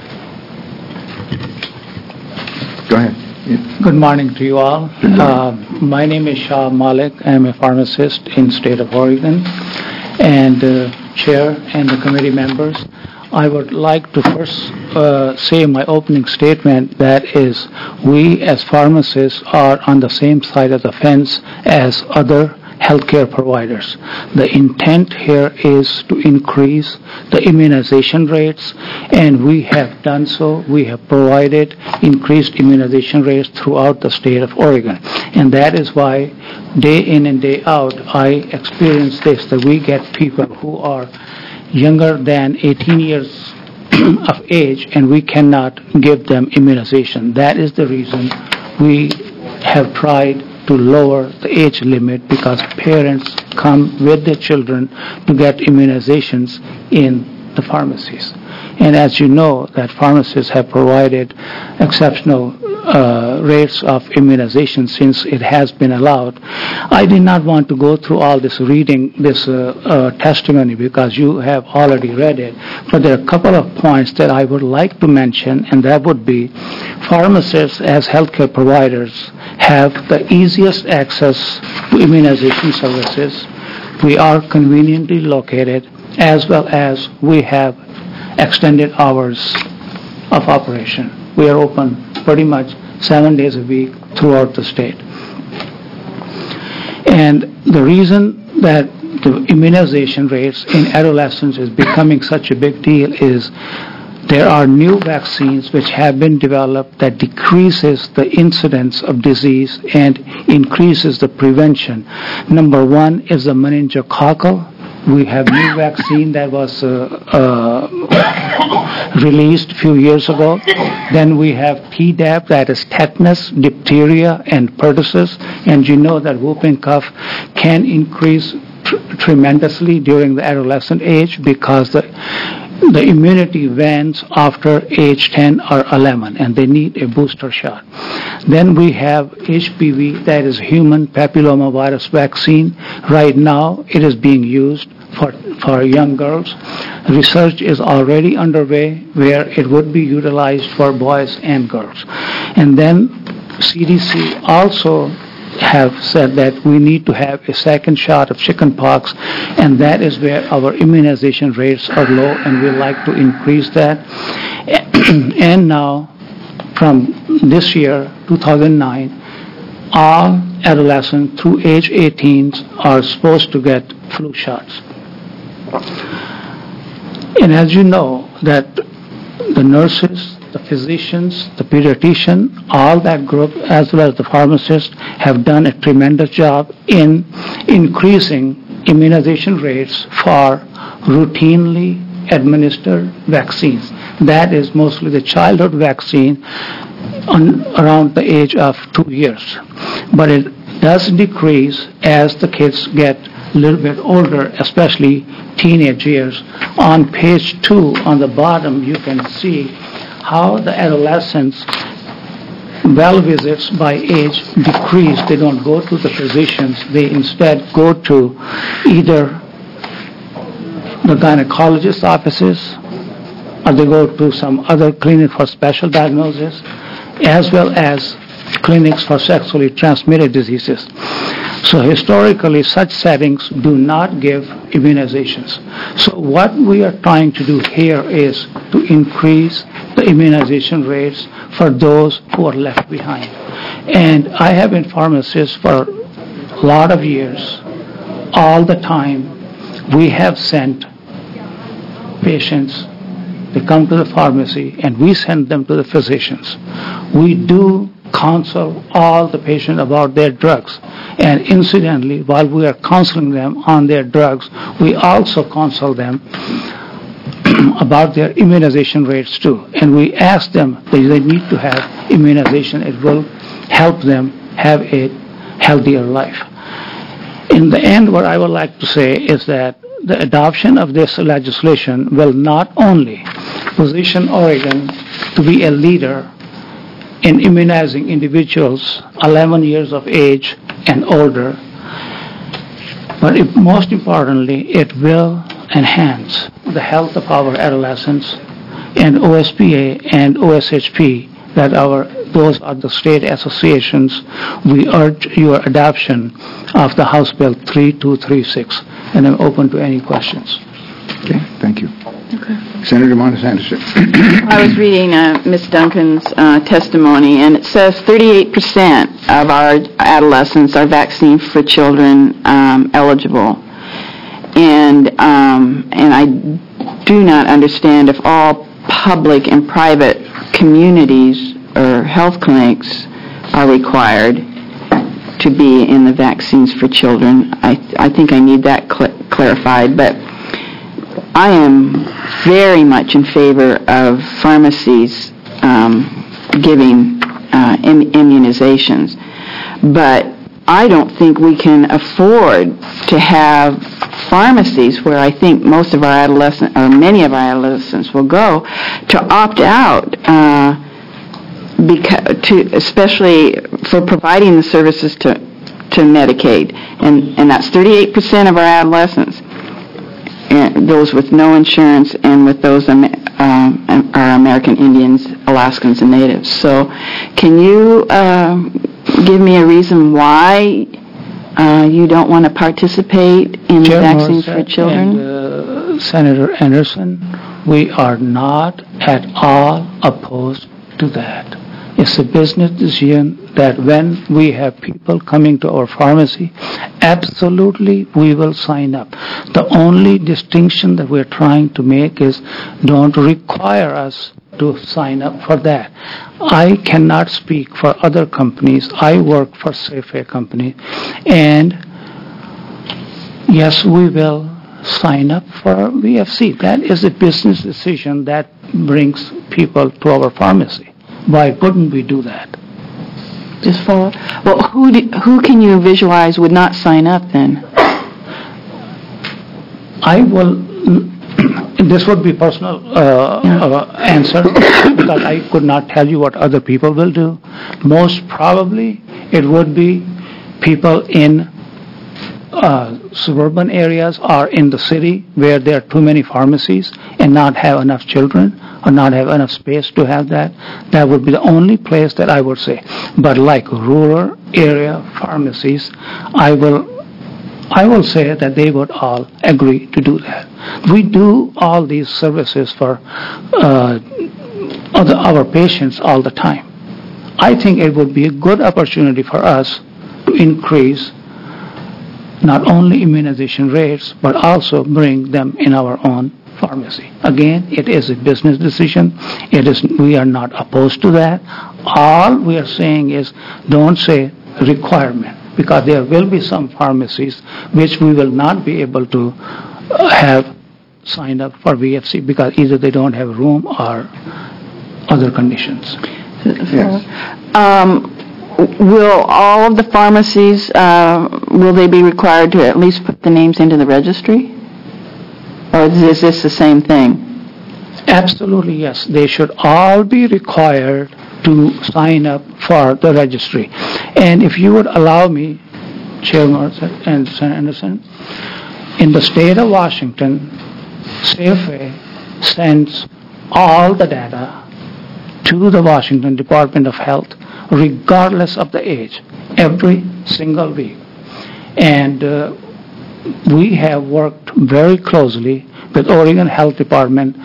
Go ahead. Yeah. Good morning to you all. Uh, my name is Shah Malik. I am a pharmacist in state of Oregon. And uh, Chair and the committee members, I would like to first uh, say my opening statement that is we as pharmacists are on the same side of the fence as other healthcare providers. The intent here is to increase the immunization rates, and we have done so. We have provided increased immunization rates throughout the state of Oregon, and that is why day in and day out I experience this, that we get people who are younger than eighteen years of age and we cannot give them immunization. That is the reason we have tried to lower the age limit, because parents come with their children to get immunizations in the pharmacies. And as you know, that pharmacists have provided exceptional uh, rates of immunization since it has been allowed. I did not want to go through all this reading this uh, uh, testimony because you have already read it, but there are a couple of points that I would like to mention, and that would be pharmacists as healthcare providers have the easiest access to immunization services. We are conveniently located, as well as we have extended hours of operation. We are open pretty much seven days a week throughout the state. And the reason that the immunization rates in adolescents is becoming such a big deal is there are new vaccines which have been developed that decreases the incidence of disease and increases the prevention. Number one is the meningococcal We have new vaccine that was uh, uh, released a few years ago. Then we have Tdap, that is tetanus, diphtheria, and pertussis. And you know that whooping cough can increase tr- tremendously during the adolescent age because the the immunity wanes after age ten or eleven, and they need a booster shot. Then we have H P V, that is human papillomavirus vaccine. Right now, it is being used for, for young girls. Research is already underway where it would be utilized for boys and girls. And then C D C also have said that we need to have a second shot of chickenpox, and that is where our immunization rates are low, and we like to increase that. And now, from this year, two thousand nine, all adolescents through age eighteen are supposed to get flu shots. And as you know, that the nurses, the physicians, the pediatrician, all that group, as well as the pharmacists, have done a tremendous job in increasing immunization rates for routinely administered vaccines. That is mostly the childhood vaccine on, around the age of two years. But it does decrease as the kids get a little bit older, especially teenage years. On page two, on the bottom, you can see how the adolescents' well visits by age decrease. They don't go to the physicians. They instead go to either the gynecologist's offices or they go to some other clinic for special diagnosis, as well as clinics for sexually transmitted diseases. So historically, such settings do not give immunizations. So what we are trying to do here is to increase the immunization rates for those who are left behind. And I have been pharmacist for a lot of years. All the time, we have sent patients, they come to the pharmacy, and we send them to the physicians. We do counsel all the patients about their drugs. And incidentally, while we are counseling them on their drugs, we also counsel them about their immunization rates too. And we ask them that they need to have immunization. It will help them have a healthier life. In the end, what I would like to say is that the adoption of this legislation will not only position Oregon to be a leader in immunizing individuals eleven years of age and older, but it, most importantly, it will enhance the health of our adolescents, and O S P A and O S H P, that our those are the state associations. We urge your adoption of the House Bill three two three six, and I'm open to any questions. Okay, thank you. Okay. Senator Montesanto. I was reading uh, Miz Duncan's uh, testimony, and it says thirty-eight percent of our adolescents are vaccine for children um, eligible. And um, and I do not understand if all public and private communities or health clinics are required to be in the vaccines for children. I th- I think I need that cl- clarified, but I am very much in favor of pharmacies um, giving uh, im- immunizations, but I don't think we can afford to have pharmacies where I think most of our adolescents, or many of our adolescents will go, to opt out, uh, because, to, especially for providing the services to, to Medicaid. And, and that's thirty-eight percent of our adolescents, and those with no insurance and with those um, um, are American Indians, Alaskans, and Natives. So can you uh, give me a reason why uh, you don't want to participate in Chair vaccines Morissette for children? And, uh, Senator Anderson, we are not at all opposed to that. It's a business decision that when we have people coming to our pharmacy, absolutely we will sign up. The only distinction that we're trying to make is don't require us to sign up for that. I cannot speak for other companies. I work for Safeway Company, and yes, we will sign up for V F C. That is a business decision that brings people to our pharmacy. Why couldn't we do that? Just follow. Well, who do, who can you visualize would not sign up then? I will. This would be personal uh, uh, answer because I could not tell you what other people will do. Most probably, it would be people in uh, suburban areas or in the city where there are too many pharmacies and not have enough children or not have enough space to have that. That would be the only place that I would say. But like rural area pharmacies, I will I will say that they would all agree to do that. We do all these services for uh, other, our patients all the time. I think it would be a good opportunity for us to increase not only immunization rates, but also bring them in our own pharmacy. Again, it is a business decision. It is. We are not opposed to that. All we are saying is don't say requirement, because there will be some pharmacies which we will not be able to uh, have signed up for V F C because either they don't have room or other conditions. Yes. Um, will all of the pharmacies, uh, will they be required to at least put the names into the registry? Or is this the same thing? Absolutely, yes. They should all be required to sign up for the registry. And if you would allow me, Chairman and Senator Anderson, in the state of Washington, Safeway sends all the data to the Washington Department of Health, regardless of the age, every single week. And uh, we have worked very closely with Oregon Health Department,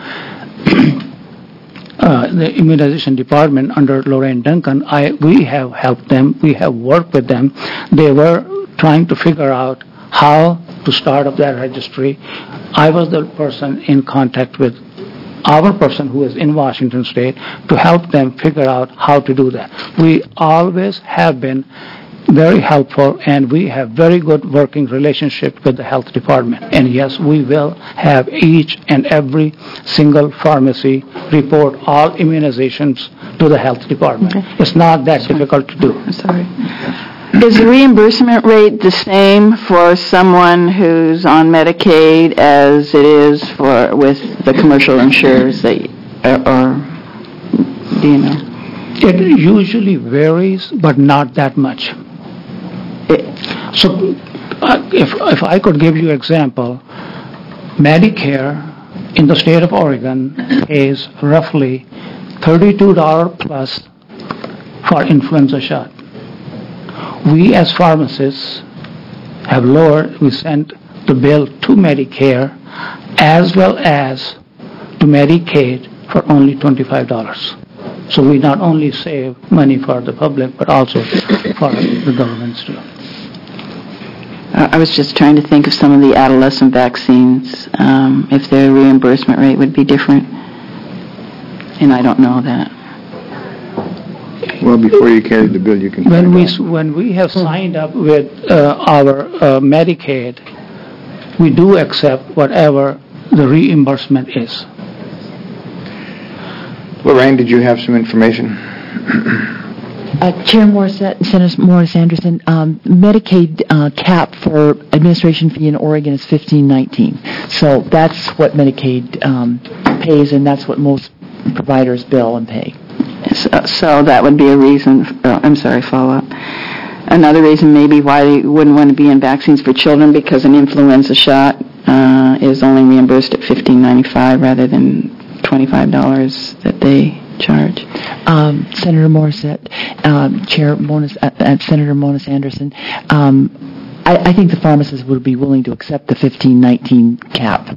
uh, the immunization department under Lorraine Duncan. I, we have helped them. We have worked with them. They were trying to figure out how to start up that registry. I was the person in contact with our person who is in Washington State to help them figure out how to do that. We always have been very helpful, and we have very good working relationship with the health department. And yes, we will have each and every single pharmacy report all immunizations to the health department. Okay. It's not that Sorry. difficult to do. I'm sorry. Is the reimbursement rate the same for someone who's on Medicaid as it is for with the commercial insurers? That, or, or do you know? It usually varies, but not that much. It, so, uh, if if I could give you an example, Medicare in the state of Oregon pays roughly thirty-two dollars plus for influenza shot. We as pharmacists have lowered, we sent the bill to Medicare as well as to Medicaid for only twenty-five dollars. So we not only save money for the public, but also for the governments too. Uh, I was just trying to think of some of the adolescent vaccines, um, if their reimbursement rate would be different. And I don't know that. Well, before you carry the bill, you can... When we, when we have signed up with uh, our uh, Medicaid, we do accept whatever the reimbursement is. Lorraine, did you have some information? Uh, Chair Morissette and Senator Morris Anderson, um, Medicaid uh, cap for administration fee in Oregon is fifteen nineteen. So that's what Medicaid um, pays, and that's what most providers bill and pay. So, so that would be a reason, oh, I'm sorry, follow up. Another reason maybe why they wouldn't want to be in vaccines for children, because an influenza shot uh, is only reimbursed at fifteen ninety-five rather than twenty-five dollars that they charge. Um, Senator Morissette, um, Chair Monis, uh, uh, Senator Monis Anderson, um, I, I think the pharmacists would be willing to accept the fifteen nineteen cap.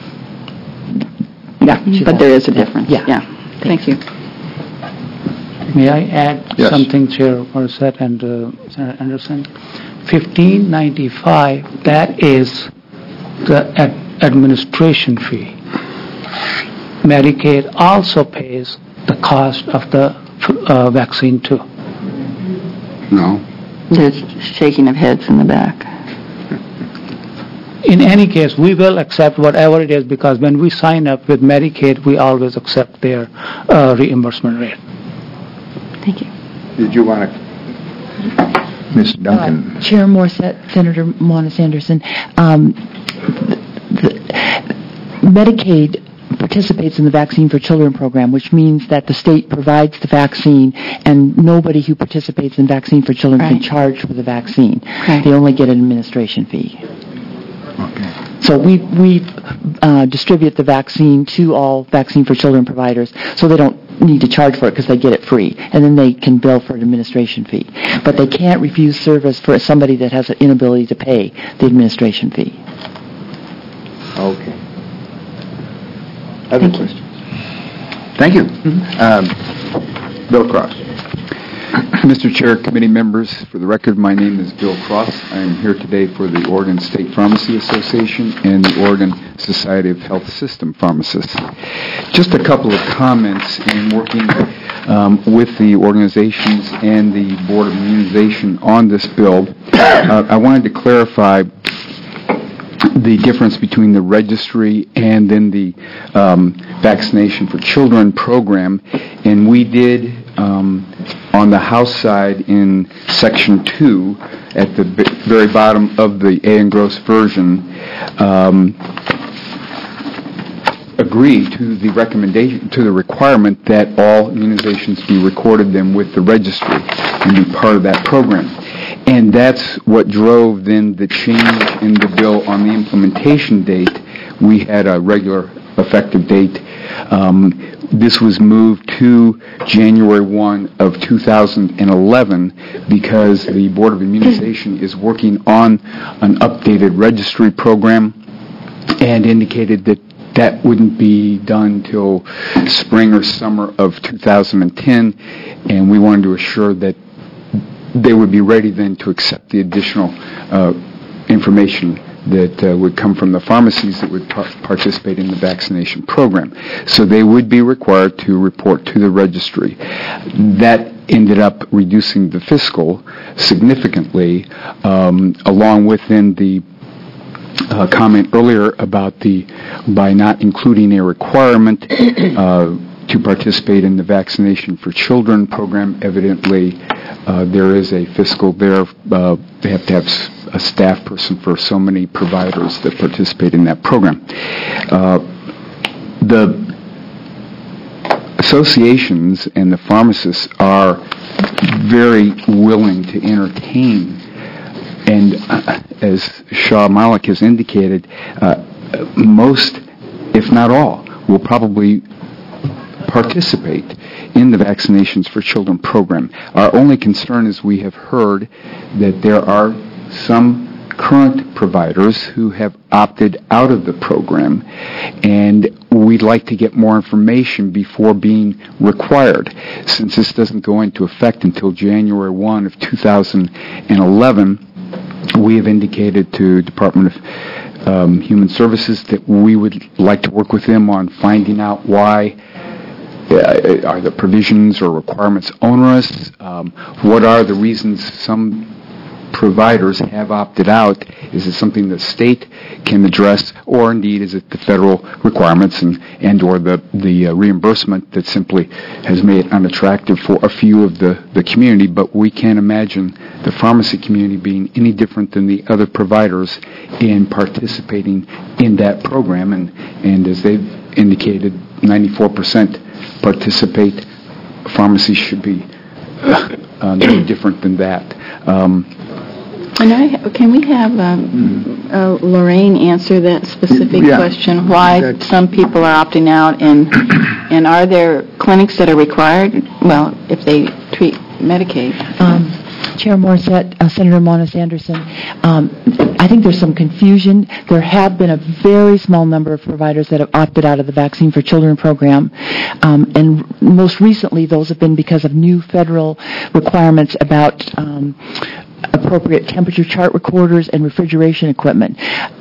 Yeah, but there is a difference. Yeah. yeah. Thank you. May I add yes. something, Chair Morissette and uh, Senator Anderson? fifteen ninety-five, that is the ad- administration fee. Medicaid also pays the cost of the uh, vaccine too. No. There's shaking of heads in the back. in any case, we will accept whatever it is because when we sign up with Medicaid, we always accept their uh, reimbursement rate. Thank you. Did you want to, Miz Duncan? Uh, Chair Morissette, Senator Monis Anderson, um, the, the Medicaid participates in the Vaccine for Children program, which means that the state provides the vaccine and nobody who participates in Vaccine for Children Right. can charge for the vaccine. Okay. They only get an administration fee. Okay. So we, we uh, distribute the vaccine to all Vaccine for Children providers so they don't need to charge for it because they get it free. And then they can bill for an administration fee. But they can't refuse service for somebody that has an inability to pay the administration fee. Okay. Other questions? Thank you. Mm-hmm. Um, Bill Cross. Mister Chair, committee members, for the record, my name is Bill Cross. I am here today for the Oregon State Pharmacy Association and the Oregon Society of Health System Pharmacists. Just a couple of comments in working um, with the organizations and the Board of Immunization on this bill. Uh, I wanted to clarify the difference between the registry and then the um, Vaccination for Children program. And we did, um, on the House side in Section two, at the b- very bottom of the A. Engross version, um, agree to the recommendation, to the requirement that all immunizations be recorded them with the registry and be part of that program. And that's what drove then the change in the bill on the implementation date. We had a regular effective date. Um, this was moved to January first of two thousand eleven because the Board of Immunization is working on an updated registry program and indicated that that wouldn't be done till spring or summer of two thousand ten, and we wanted to assure that they would be ready then to accept the additional uh, information that uh, would come from the pharmacies that would par- participate in the vaccination program. So they would be required to report to the registry. That ended up reducing the fiscal significantly, um, along within the uh, comment earlier about the, by not including a requirement uh, to participate in the Vaccination for Children program, evidently uh, there is a fiscal there. Uh, they have to have a staff person for so many providers that participate in that program. Uh, the associations and the pharmacists are very willing to entertain, and uh, as Shah Malik has indicated, uh, most, if not all, will probably participate in the Vaccinations for Children program. Our only concern is we have heard that there are some current providers who have opted out of the program, and we'd like to get more information before being required. Since this doesn't go into effect until January first of two thousand eleven, we have indicated to Department of um, Human Services that we would like to work with them on finding out why. Uh, are the provisions or requirements onerous? Um, what are the reasons some providers have opted out? Is it something the state can address, or indeed is it the federal requirements and, and or the, the uh, reimbursement that simply has made it unattractive for a few of the, the community? But we can't imagine the pharmacy community being any different than the other providers in participating in that program. And, and as they've indicated, ninety-four percent participate. Pharmacy should be uh, no different than that. Um, Can I? Can we have um, uh, Lorraine answer that specific Yeah. question? Why That's- some people are opting out, and and are there clinics that are required? Well, if they treat Medicaid. Um, Chair Morissette, uh, Senator Monis Anderson, um, I think there's some confusion. There have been a very small number of providers that have opted out of the Vaccine for Children program, um, and most recently those have been because of new federal requirements about um, appropriate temperature chart recorders and refrigeration equipment.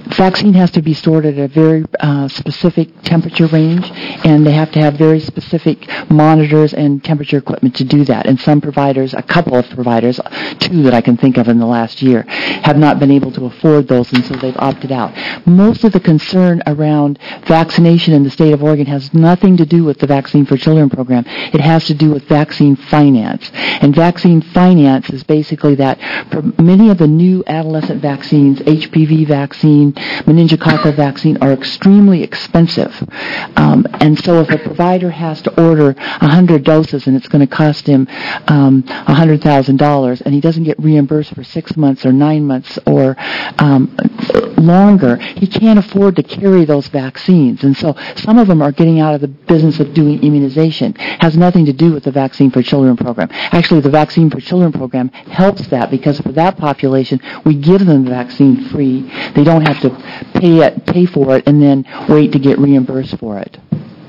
vaccine has to be stored at a very uh, specific temperature range, and they have to have very specific monitors and temperature equipment to do that. And some providers, a couple of providers, two that I can think of in the last year, have not been able to afford those, and so they've opted out. Most of the concern around vaccination in the state of Oregon has nothing to do with the Vaccine for Children program. It has to do with vaccine finance. And vaccine finance is basically that for many of the new adolescent vaccines, H P V vaccine, meningococcal vaccine, are extremely expensive. Um, and so if a provider has to order one hundred doses and it's going to cost him um, one hundred thousand dollars, and he doesn't get reimbursed for six months or nine months or um, longer, he can't afford to carry those vaccines. And so some of them are getting out of the business of doing immunization. It has nothing to do with the Vaccine for Children program. Actually, the Vaccine for Children program helps that, because for that population, we give them the vaccine free. They don't have to pay it, pay for it and then wait to get reimbursed for it.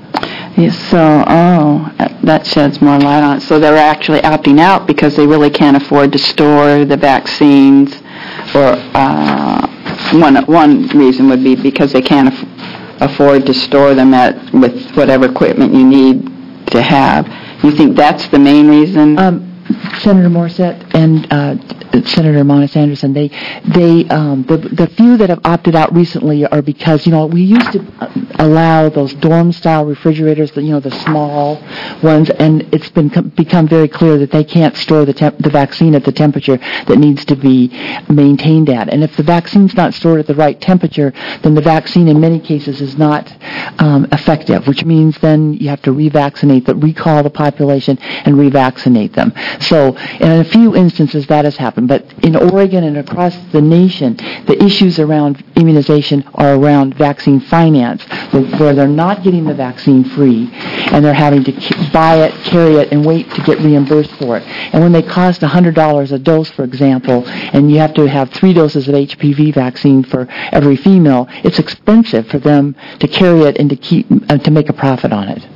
Yes, so, oh, that sheds more light on it. So they're actually opting out because they really can't afford to store the vaccines, or uh, one one reason would be because they can't af- afford to store them at with whatever equipment you need to have. You think that's the main reason? Um, Senator Morissette and uh, Senator Monis Anderson, they, they, um, the, the few that have opted out recently are because, you know, we used to allow those dorm-style refrigerators, the, you know, the small ones, and it's been become very clear that they can't store the temp- the vaccine at the temperature that needs to be maintained at. And if the vaccine's not stored at the right temperature, then the vaccine in many cases is not um, effective, which means then you have to revaccinate, the, recall the population and revaccinate them. So in a few instances that has happened. But in Oregon and across the nation, the issues around immunization are around vaccine finance, where they're not getting the vaccine free, and they're having to buy it, carry it, and wait to get reimbursed for it. And when they cost one hundred dollars a dose, for example, and you have to have three doses of H P V vaccine for every female, it's expensive for them to carry it and to keep uh, to make a profit on it.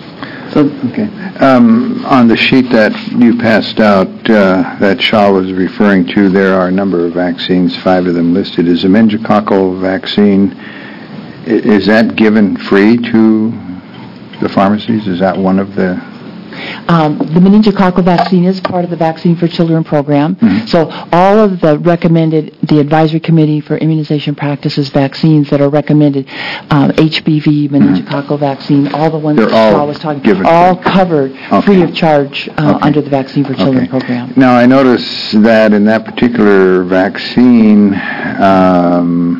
Okay. Um, on the sheet that you passed out uh, that Shaw was referring to, there are a number of vaccines, five of them listed. Is the meningococcal vaccine, is that given free to the pharmacies? Is that one of the... Um, the meningococcal vaccine is part of the Vaccine for Children program. Mm-hmm. So all of the recommended, the Advisory Committee for Immunization Practices vaccines that are recommended, um, H P V, meningococcal mm-hmm. vaccine, all the ones They're that Shaw was talking about, all covered okay. free of charge uh, okay. under the Vaccine for Children okay. program. Now, I notice that in that particular vaccine, um,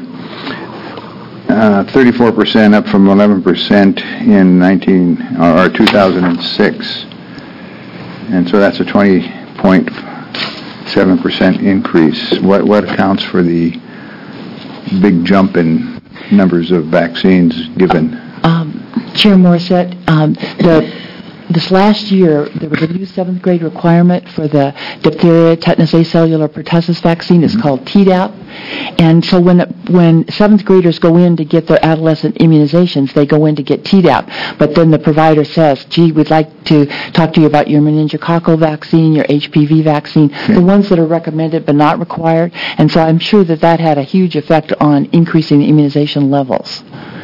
Uh, thirty-four percent up from eleven percent in nineteen or two thousand six, and so that's a twenty point seven percent increase. What what accounts for the big jump in numbers of vaccines given? Um, Chair Morissette, um, the This last year, there was a new seventh grade requirement for the diphtheria, tetanus, acellular pertussis vaccine. It's mm-hmm. called Tdap. And so when when seventh graders go in to get their adolescent immunizations, they go in to get Tdap. But then the provider says, gee, we'd like to talk to you about your meningococcal vaccine, your H P V vaccine, okay. the ones that are recommended but not required. And so I'm sure that that had a huge effect on increasing the immunization levels.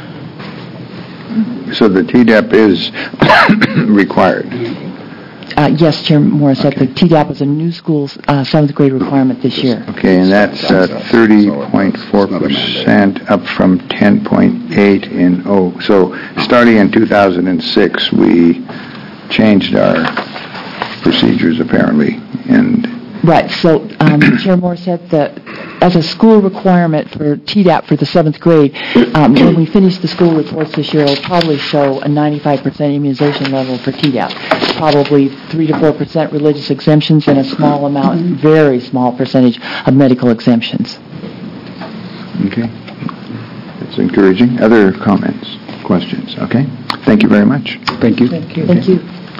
So the Tdap is required? Uh, yes, Chair Morissette, okay. the Tdap is a new school uh, seventh grade requirement this year. Okay, and that's uh, thirty point four percent up from ten point eight in oh. So starting in two thousand six, we changed our procedures apparently, and right. So, um, Chair Morissette, the as a school requirement for Tdap for the seventh grade, um, when we finish the school reports this year, it'll probably show a ninety-five percent immunization level for Tdap. Probably three to four percent religious exemptions and a small amount, very small percentage of medical exemptions. Okay. That's encouraging. Other comments, questions? Okay. Thank you very much. Thank you. Thank you. Thank you.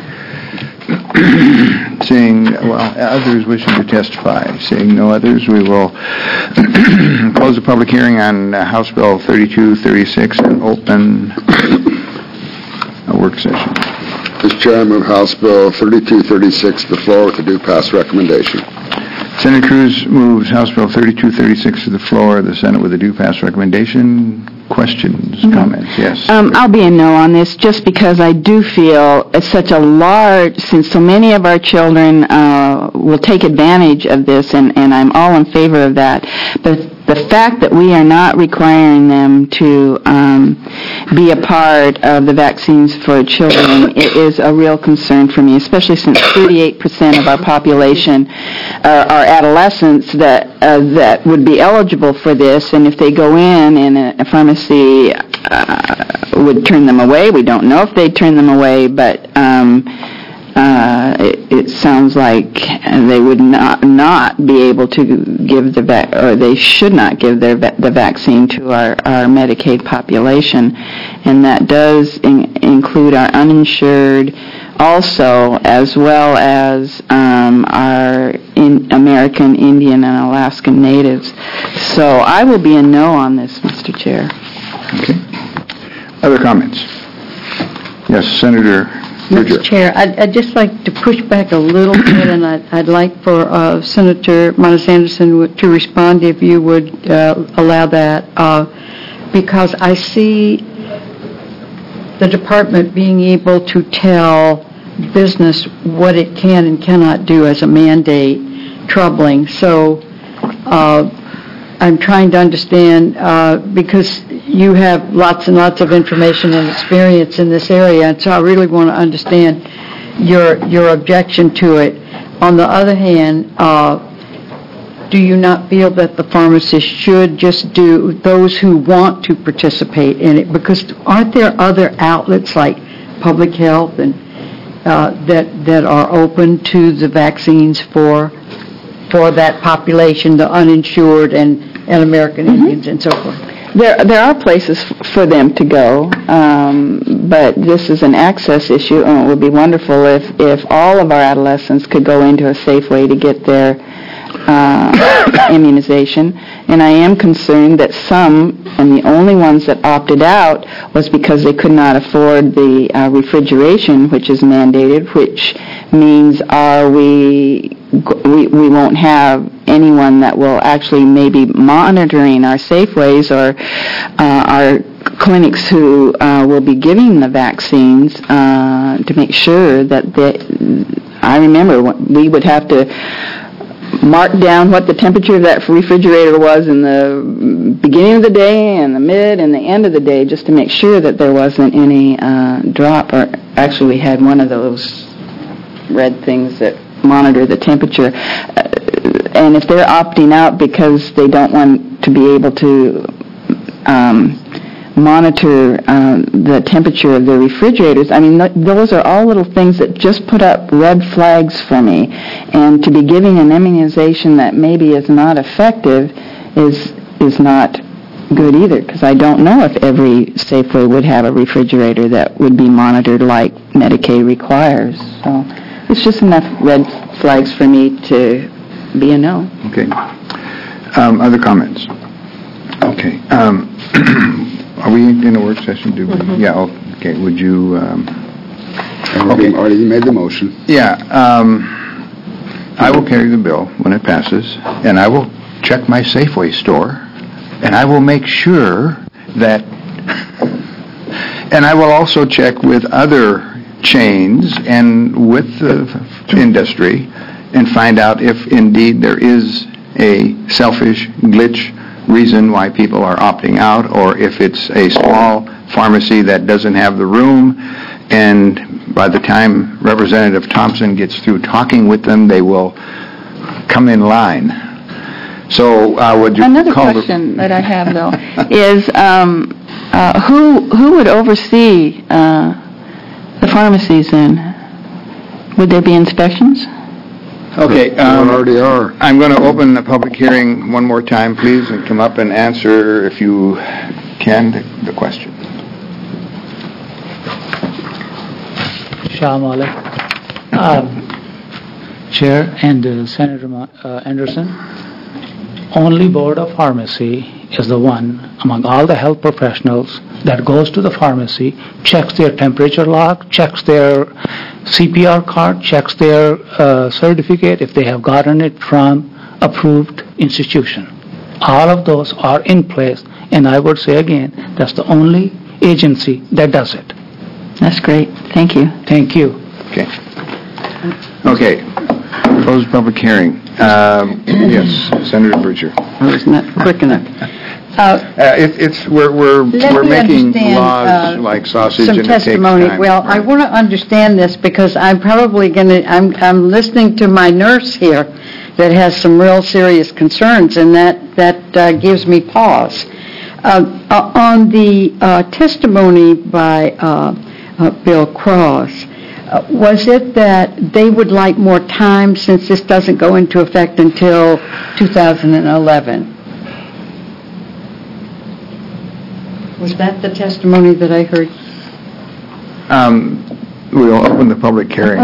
Seeing, well, others wishing to testify. Seeing no others, we will close the public hearing on uh, House Bill thirty-two thirty-six and open a work session. Mister Chair, I move House Bill thirty-two thirty-six to the floor with a due pass recommendation. Senator Cruz moves House Bill thirty-two thirty-six to the floor, the Senate with a due pass recommendation. Questions, Mm-hmm. comments? Yes. Um, I'll be a no on this just because I do feel it's such a large, since so many of our children uh, will take advantage of this, and, and I'm all in favor of that. But the fact that we are not requiring them to um, be a part of the vaccines for children it is a real concern for me, especially since thirty-eight percent of our population are, are adolescents that uh, that would be eligible for this, and if they go in and a, a pharmacy uh, would turn them away, we don't know if they'd turn them away, but um, Uh, it, it sounds like they would not not be able to give the vac- or they should not give their va- the vaccine to our, our Medicaid population, and that does in- include our uninsured, also as well as um, our in American Indian and Alaskan natives. So I will be a no on this, Mister Chair. Okay. Other comments? Yes, Senator. Mister Chair, I'd, I'd just like to push back a little bit, and I'd, I'd like for uh, Senator Monis Anderson to respond if you would uh, allow that, uh, because I see the department being able to tell business what it can and cannot do as a mandate troubling. So uh, I'm trying to understand, uh, because you have lots and lots of information and experience in this area, and so I really want to understand your your objection to it. On the other hand, uh, do you not feel that the pharmacist should just do, those who want to participate in it, because aren't there other outlets like public health and uh, that that are open to the vaccines for for that population, the uninsured and, and American mm-hmm. Indians and so forth? There, there are places f- for them to go, um, but this is an access issue, and it would be wonderful if, if all of our adolescents could go into a Safeway to get their uh, immunization. And I am concerned that some, and the only ones that opted out, was because they could not afford the uh, refrigeration, which is mandated, which means are we, we we won't have anyone that will actually maybe monitoring our Safeways or uh, our clinics who uh, will be giving the vaccines uh, to make sure that they, I remember we would have to mark down what the temperature of that refrigerator was in the beginning of the day and the mid and the end of the day, just to make sure that there wasn't any uh, drop. Or actually we had one of those red things that monitor the temperature. Uh, and if they're opting out because they don't want to be able to um, monitor um, the temperature of the refrigerators, I mean, th- those are all little things that just put up red flags for me. And to be giving an immunization that maybe is not effective is is not good either, because I don't know if every Safeway would have a refrigerator that would be monitored like Medicaid requires. So it's just enough red flags for me to be a no. Okay. Um, other comments? Okay. Um, are we in a work session? Do we? Mm-hmm. Yeah. Okay. Would you? Um, okay. Already made the motion. Yeah. Um, I will carry the bill when it passes, and I will check my Safeway store, and I will make sure that, and I will also check with other chains and with the industry and find out if indeed there is a selfish glitch reason why people are opting out, or if it's a small pharmacy that doesn't have the room, and by the time Representative Thompson gets through talking with them, they will come in line. So uh, would you Another call question the... that I have, though, is um, uh, who who would oversee uh, the pharmacies then? Would there be inspections? Okay. Um, there already are. I'm going to open the public hearing one more time, please, and come up and answer, if you can, the, the question. Shah Malik, um, Chair and uh, Senator Ma- uh, Anderson. Only Board of Pharmacy is the one among all the health professionals that goes to the pharmacy, checks their temperature log, checks their C P R card, checks their uh, certificate if they have gotten it from approved institution. All of those are in place, and I would say again, that's the only agency that does it. That's great. Thank you. Thank you. Okay. Okay. Closed public hearing. Um, yes, Senator Butcher. I was not quick enough. Uh, Uh, it, it's we're we're Let we're me making understand, laws uh, like sausage, some and it takes testimony. time. Well, I want to understand this because I'm probably going to, I'm, I'm listening to my nurse here that has some real serious concerns, and that, that uh, gives me pause. Uh, uh, on the uh, testimony by uh, uh, Bill Cross, uh, was it that they would like more time since this doesn't go into effect until two thousand eleven? Was that the testimony that I heard? Um, we'll open the public hearing.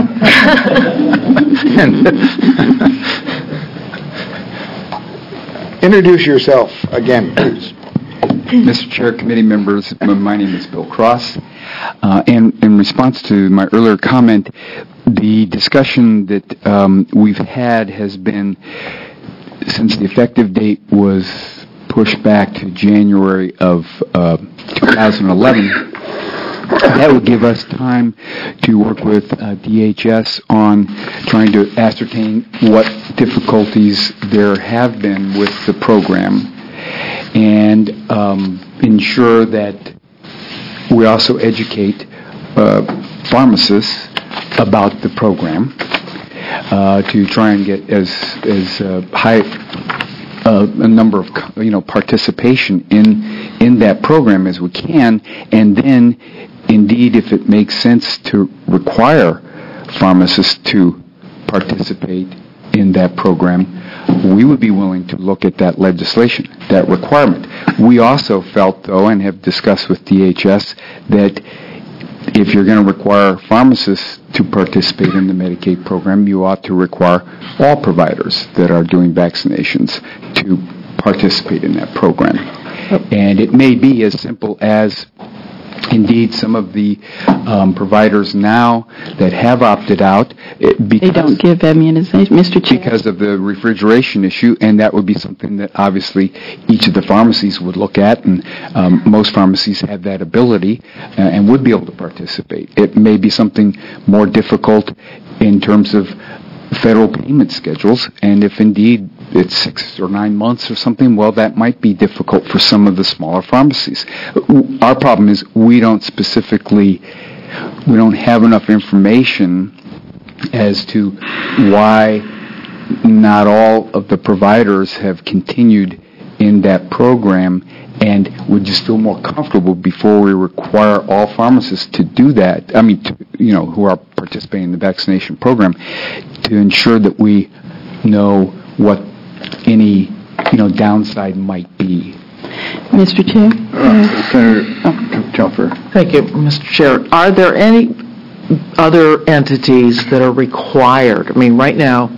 Introduce yourself again, please. Mister Chair, committee members, my name is Bill Cross. Uh, and in response to my earlier comment, the discussion that um, we've had has been, since the effective date was pushed back to January of uh, two thousand eleven, that would give us time to work with uh, D H S on trying to ascertain what difficulties there have been with the program and um, ensure that we also educate uh, pharmacists about the program uh, to try and get as as uh, high uh, a number of you know participation in in that program as we can, and then indeed if it makes sense to require pharmacists to participate in that program, we would be willing to look at that legislation, that requirement. We also felt, though, and have discussed with D H S, that if you're going to require pharmacists to participate in the Medicaid program, you ought to require all providers that are doing vaccinations to participate in that program. And it may be as simple as, indeed, some of the um, providers now that have opted out, it, because, they don't give immunization, Mister Chair. Because of the refrigeration issue, and that would be something that obviously each of the pharmacies would look at, and um, most pharmacies have that ability uh, and would be able to participate. It may be something more difficult in terms of federal payment schedules, and if indeed it's six or nine months or something, well, that might be difficult for some of the smaller pharmacies. Our problem is we don't specifically, we don't have enough information as to why not all of the providers have continued in that program, and would just feel more comfortable before we require all pharmacists to do that, I mean, to, you know, who are participating in the vaccination program, to ensure that we know what any, you know, downside might be. Mister Chair? Uh, Senator Telfer. Thank you, Mister Chair. Are there any other entities that are required? I mean, right now,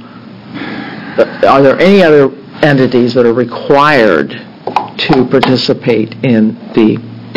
are there any other entities that are required to participate in the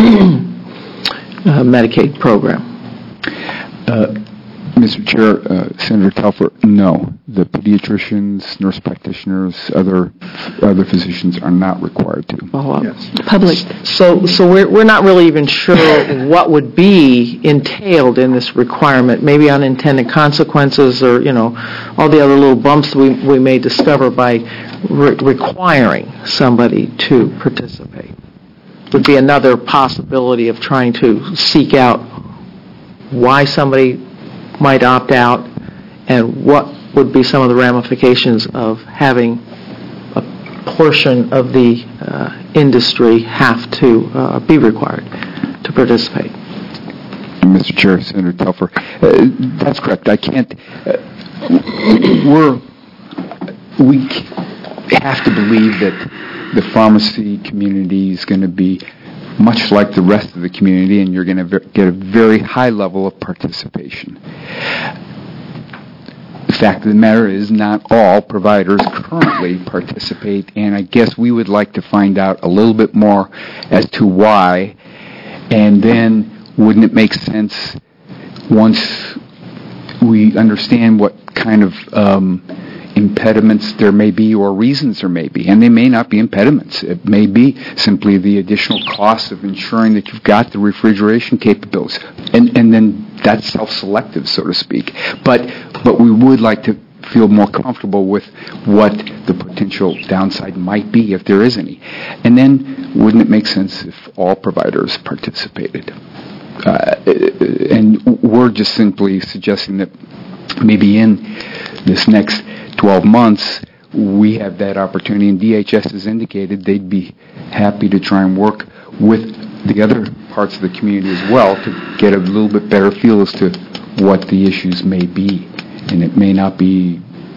uh, Medicaid program? Uh, Mister Chair, uh, Senator Telfer, no. The pediatricians, nurse practitioners, other other physicians are not required to. Oh, uh, yes. Public. So, so we're we're not really even sure what would be entailed in this requirement. Maybe unintended consequences, or you know, all the other little bumps we we may discover by re- requiring somebody to participate. Would be another possibility of trying to seek out why somebody might opt out, and what would be some of the ramifications of having a portion of the uh, industry have to uh, be required to participate. Mister Chair, Senator Telfer, uh, that's correct. I can't. Uh, we're we have to believe that the pharmacy community is going to be much like the rest of the community, and you're going to ver- get a very high level of participation. The fact of the matter is not all providers currently participate, and I guess we would like to find out a little bit more as to why, and then wouldn't it make sense once we understand what kind of um, impediments there may be or reasons there may be. And they may not be impediments. It may be simply the additional cost of ensuring that you've got the refrigeration capabilities. And, and then that's self-selective, so to speak. But, but we would like to feel more comfortable with what the potential downside might be, if there is any. And then, wouldn't it make sense if all providers participated? Uh, and we're just simply suggesting that maybe in this next twelve months, we have that opportunity, and D H S has indicated they'd be happy to try and work with the other parts of the community as well to get a little bit better feel as to what the issues may be. And it may not be,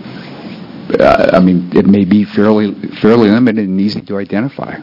uh, I mean, it may be fairly fairly limited and easy to identify.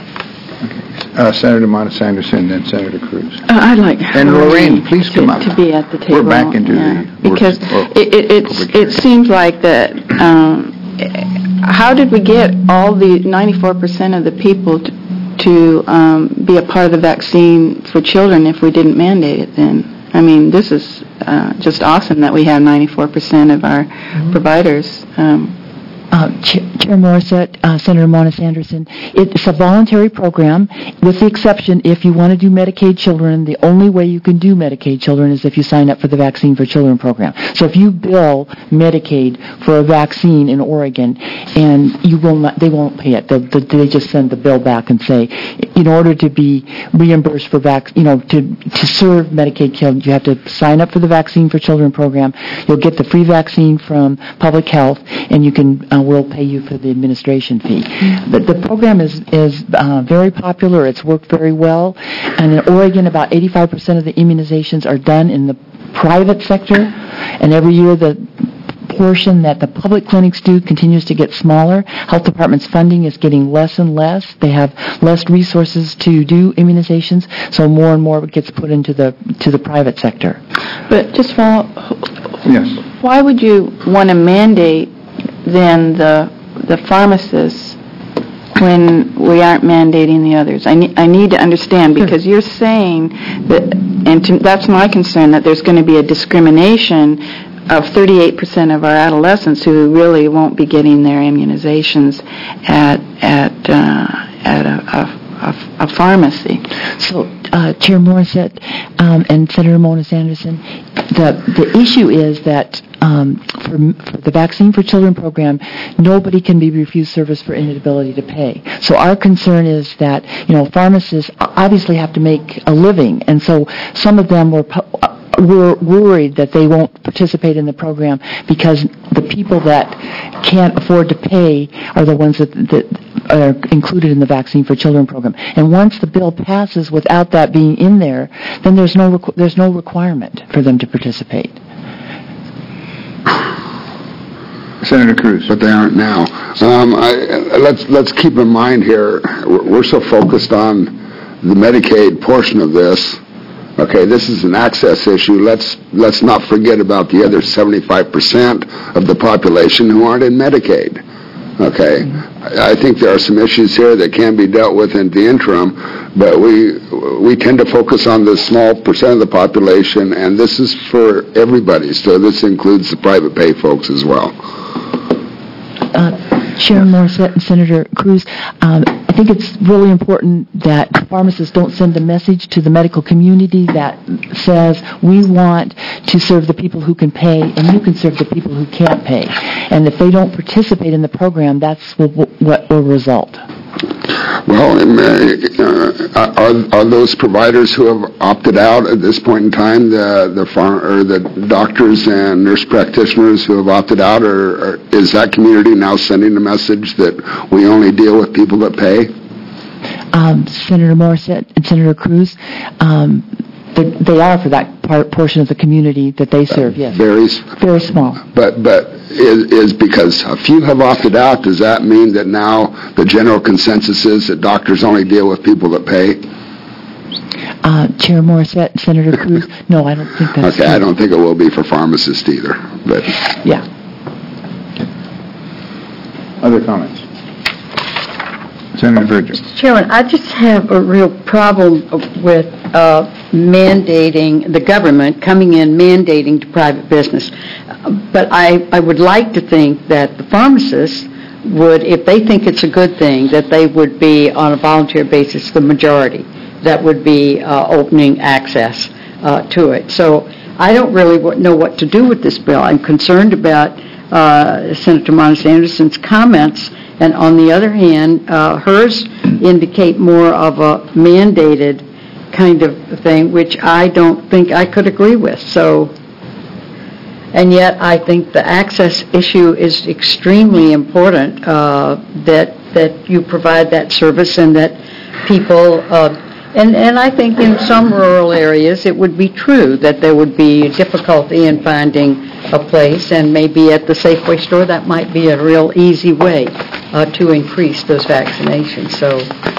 Uh, Senator Montes Anderson, then Senator Cruz. Uh, I'd like and Lorraine, please to, come up. to be at the table. We're back into yeah, the because work, it, it, it's, it seems like that. Um, how did we get all the ninety-four percent of the people to, to um, be a part of the vaccine for children if we didn't mandate it? Then I mean, this is uh, just awesome that we have ninety-four percent of our mm-hmm. providers. Um, Uh, Chair, Chair Morissette, uh, Senator Montes Anderson, it's a voluntary program, with the exception if you want to do Medicaid children, the only way you can do Medicaid children is if you sign up for the Vaccine for Children program. So if you bill Medicaid for a vaccine in Oregon, and you will not, they won't pay it. They'll, they just send the bill back and say, in order to be reimbursed for vac, you know, to to serve Medicaid children, you have to sign up for the Vaccine for Children program. You'll get the free vaccine from Public Health, and you can. Uh, will pay you for the administration fee. The, the program is, is uh, very popular. It's worked very well. And in Oregon, about eighty-five percent of the immunizations are done in the private sector. And every year, the portion that the public clinics do continues to get smaller. Health Department's funding is getting less and less. They have less resources to do immunizations, so more and more gets put into the to the private sector. But just follow, yes. Why would you want to mandate then the the pharmacists when we aren't mandating the others? I need, I need to understand, because you're saying that, and to, that's my concern, that there's going to be a discrimination of thirty-eight percent of our adolescents who really won't be getting their immunizations at at uh, at a, a, a, a pharmacy. So, uh, Chair Morissette um, and Senator Montes Anderson, the the issue is that um, for, for the Vaccine for Children program, nobody can be refused service for inability to pay. So our concern is that, you know, pharmacists obviously have to make a living, and so some of them were we're worried that they won't participate in the program because the people that can't afford to pay are the ones that, that are included in the Vaccine for Children program. And once the bill passes without that being in there, then there's no requ- there's no requirement for them to participate. Senator Cruz. But they aren't now. Um, I, let's let's keep in mind here, we're so focused on the Medicaid portion of this. Okay, this is an access issue. Let's let's not forget about the other seventy-five percent of the population who aren't in Medicaid. Okay, I think there are some issues here that can be dealt with in the interim, but we we tend to focus on the small percent of the population, and this is for everybody. So this includes the private pay folks as well. Uh, Chair Morissette and Senator Cruz, um, I think it's really important that pharmacists don't send a message to the medical community that says we want to serve the people who can pay and you can serve the people who can't pay. And if they don't participate in the program, that's what, what will result. Well, uh, are, are those providers who have opted out at this point in time, the the farm, or the doctors and nurse practitioners who have opted out, or, or is that community now sending a message that we only deal with people that pay? Um, Senator Morissette and Senator Cruz, um, they, they are for that part, portion of the community that they serve, yes. Very, very small. But but is, is because a few have opted out, does that mean that now the general consensus is that doctors only deal with people that pay? Uh, Chair Morissette and Senator Cruz, no, I don't think that's Okay, true. I don't think it will be for pharmacists either. But yeah. Other comments? Senator Virgil. Chairman, I just have a real problem with uh, mandating, the government coming in mandating to private business. but I, I would like to think that the pharmacists would, if they think it's a good thing, that they would be on a volunteer basis the majority that would be uh, opening access uh, to it. So I don't really w- know what to do with this bill. I'm concerned about uh, Senator Monis Anderson's comments, and on the other hand, uh, hers indicate more of a mandated kind of thing, which I don't think I could agree with. So, and yet I think the access issue is extremely important, uh, that that you provide that service and that people, uh, and, and I think in some rural areas it would be true that there would be difficulty in finding a place, and maybe at the Safeway store that might be a real easy way uh, to increase those vaccinations. So,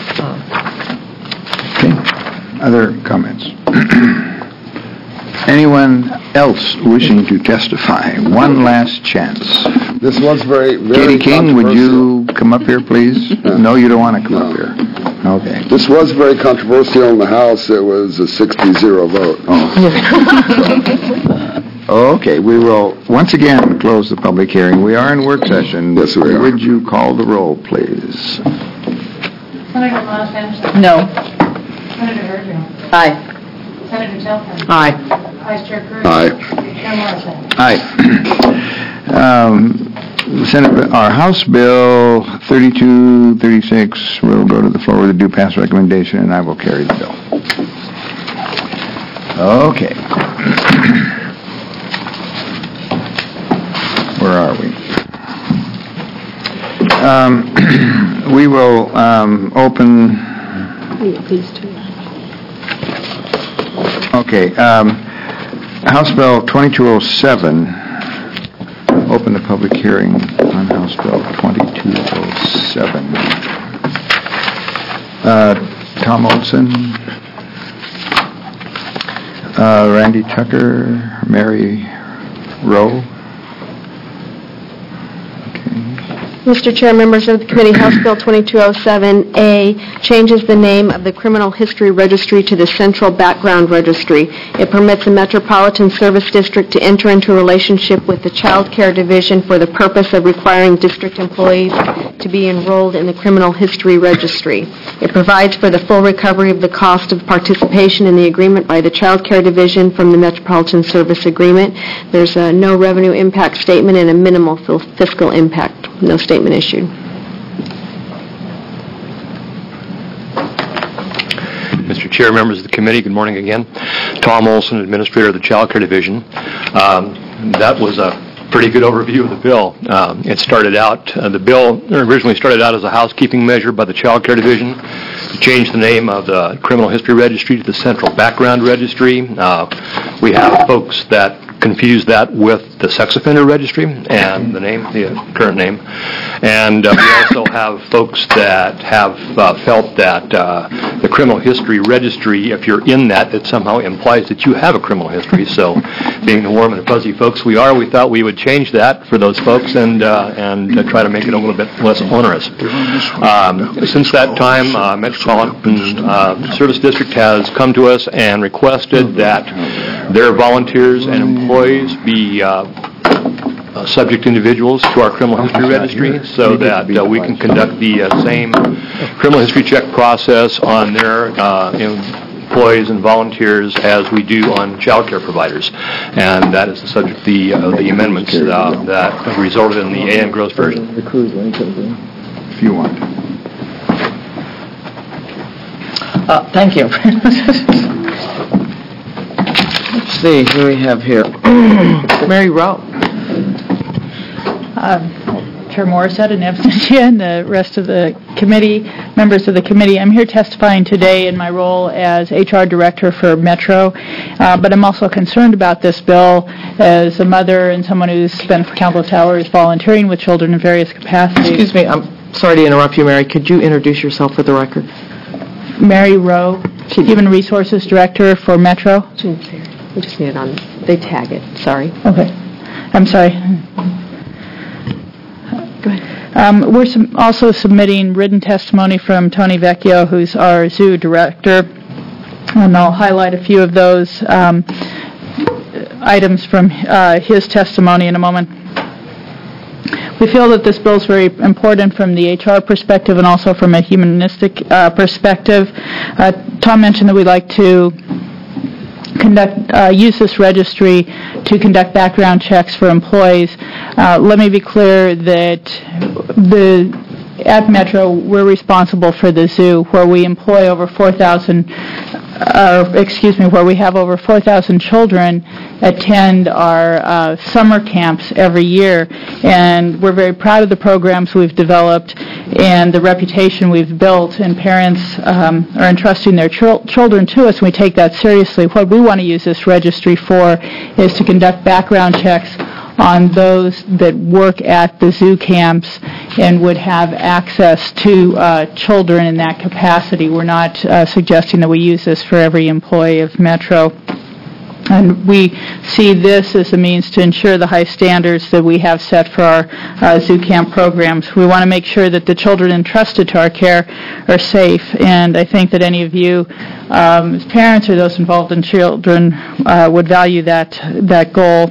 uh, okay. Other comments? Anyone else wishing to testify? One last chance. This was very, very Katie King, would you come up here, please? No, you don't want to come No. up here. Okay. This was very controversial in the House. It was a six to zero vote. Oh. Okay, we will once again close the public hearing. We are in work session. Yes, we are. Would you call the roll, please? Senator Miles Anderson. no. Senator Virgil. Aye. Senator Telfair. Aye. Vice Chair Cruz. Aye. Chair Morrison. Aye. um, Senate, our House Bill thirty-two thirty-six will go to the floor with a due pass recommendation, and I will carry the bill. Okay. Where are we? Um, we will um, open. Please do. Okay. Um, House Bill twenty-two oh seven. Open the public hearing on House Bill twenty-two oh seven. Uh, Tom Olson, uh, Randy Tucker, Mary Rowe. Mister Chair, members of the committee, House Bill twenty-two oh seven A changes the name of the Criminal History Registry to the Central Background Registry. It permits the Metropolitan Service District to enter into a relationship with the Child Care Division for the purpose of requiring district employees to be enrolled in the Criminal History Registry. It provides for the full recovery of the cost of participation in the agreement by the Child Care Division from the Metropolitan Service Agreement. There's a no revenue impact statement and a minimal fiscal impact. No statement issued. Mister Chair, members of the committee, good morning again. Tom Olson, Administrator of the Child Care Division. Um, that was a pretty good overview of the bill. Um, it started out, uh, the bill originally started out as a housekeeping measure by the Child Care Division to change the name of the Criminal History Registry to the Central Background Registry. Uh, we have folks that confuse that with the Sex Offender Registry and the name, the current name. And uh, we also have folks that have uh, felt that uh, the Criminal History Registry, if you're in that, it somehow implies that you have a criminal history. So being the warm and fuzzy folks we are, we thought we would change that for those folks and uh, and uh, try to make it a little bit less onerous. Um, since that time, uh, Metropolitan uh, Service District has come to us and requested that their volunteers and employees be uh, uh, subject individuals to our criminal history registry so that uh, we can conduct the uh, same criminal history check process on their uh, employees and volunteers as we do on child care providers. And that is the subject of the, uh, the amendments uh, that resulted in the A M Gross version. If you want. Uh, thank you. Let's see, who do we have here? Mary Rowe. Um, Chair Morissette and absentia and the rest of the committee, members of the committee. I'm here testifying today in my role as H R Director for Metro, uh, but I'm also concerned about this bill as a mother and someone who's spent countless hours volunteering with children in various capacities. Excuse me, I'm sorry to interrupt you, Mary. Could you introduce yourself for the record? Mary Rowe, Human Resources Director for Metro. We just need it on, they tag it, sorry. Okay. I'm sorry. Go ahead. Um, we're sum- also submitting written testimony from Tony Vecchio, who's our zoo director, and I'll highlight a few of those. Um, items from uh, his testimony in a moment. We feel that this bill is very important from the H R perspective and also from a humanistic uh, perspective. Uh, Tom mentioned that we'd like to conduct uh, use this registry to conduct background checks for employees. Uh, let me be clear that the at Metro, we're responsible for the zoo, where we employ over four thousand, uh, excuse me, where we have over four thousand children attend our uh, summer camps every year. And we're very proud of the programs we've developed and the reputation we've built, and parents um, are entrusting their ch- children to us, and we take that seriously. What we want to use this registry for is to conduct background checks on those that work at the zoo camps and would have access to uh, children in that capacity. We're not uh, suggesting that we use this for every employee of Metro. And we see this as a means to ensure the high standards that we have set for our uh, zoo camp programs. We want to make sure that the children entrusted to our care are safe, and I think that any of you um, as parents or those involved in children uh, would value that that goal.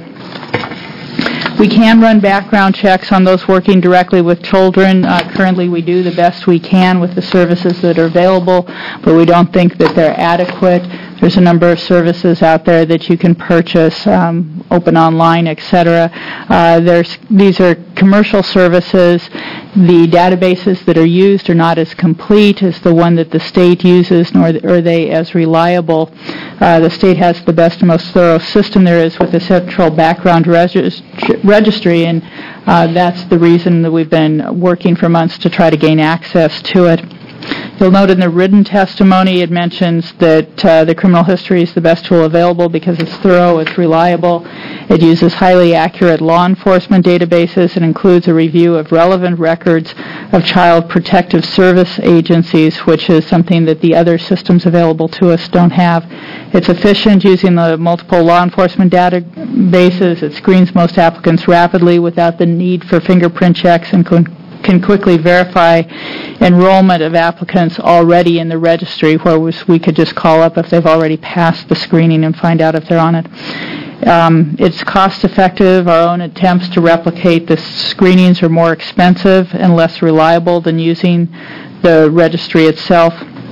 We can run background checks on those working directly with children. Uh, currently, we do the best we can with the services that are available, but we don't think that they're adequate. There's a number of services out there that you can purchase, um, open online, et cetera. Uh, there's, these are commercial services. The databases that are used are not as complete as the one that the state uses, nor are they as reliable. Uh, the state has the best and most thorough system there is with the Central Background Regist- Registry, and uh, that's the reason that we've been working for months to try to gain access to it. You'll note in the written testimony it mentions that uh, the criminal history is the best tool available because it's thorough, it's reliable, it uses highly accurate law enforcement databases, and includes a review of relevant records of child protective service agencies, which is something that the other systems available to us don't have. It's efficient using the multiple law enforcement databases. It screens most applicants rapidly without the need for fingerprint checks, and can can quickly verify enrollment of applicants already in the registry, where we could just call up if they've already passed the screening and find out if they're on it. Um, it's cost-effective. Our own attempts to replicate the screenings are more expensive and less reliable than using the registry itself.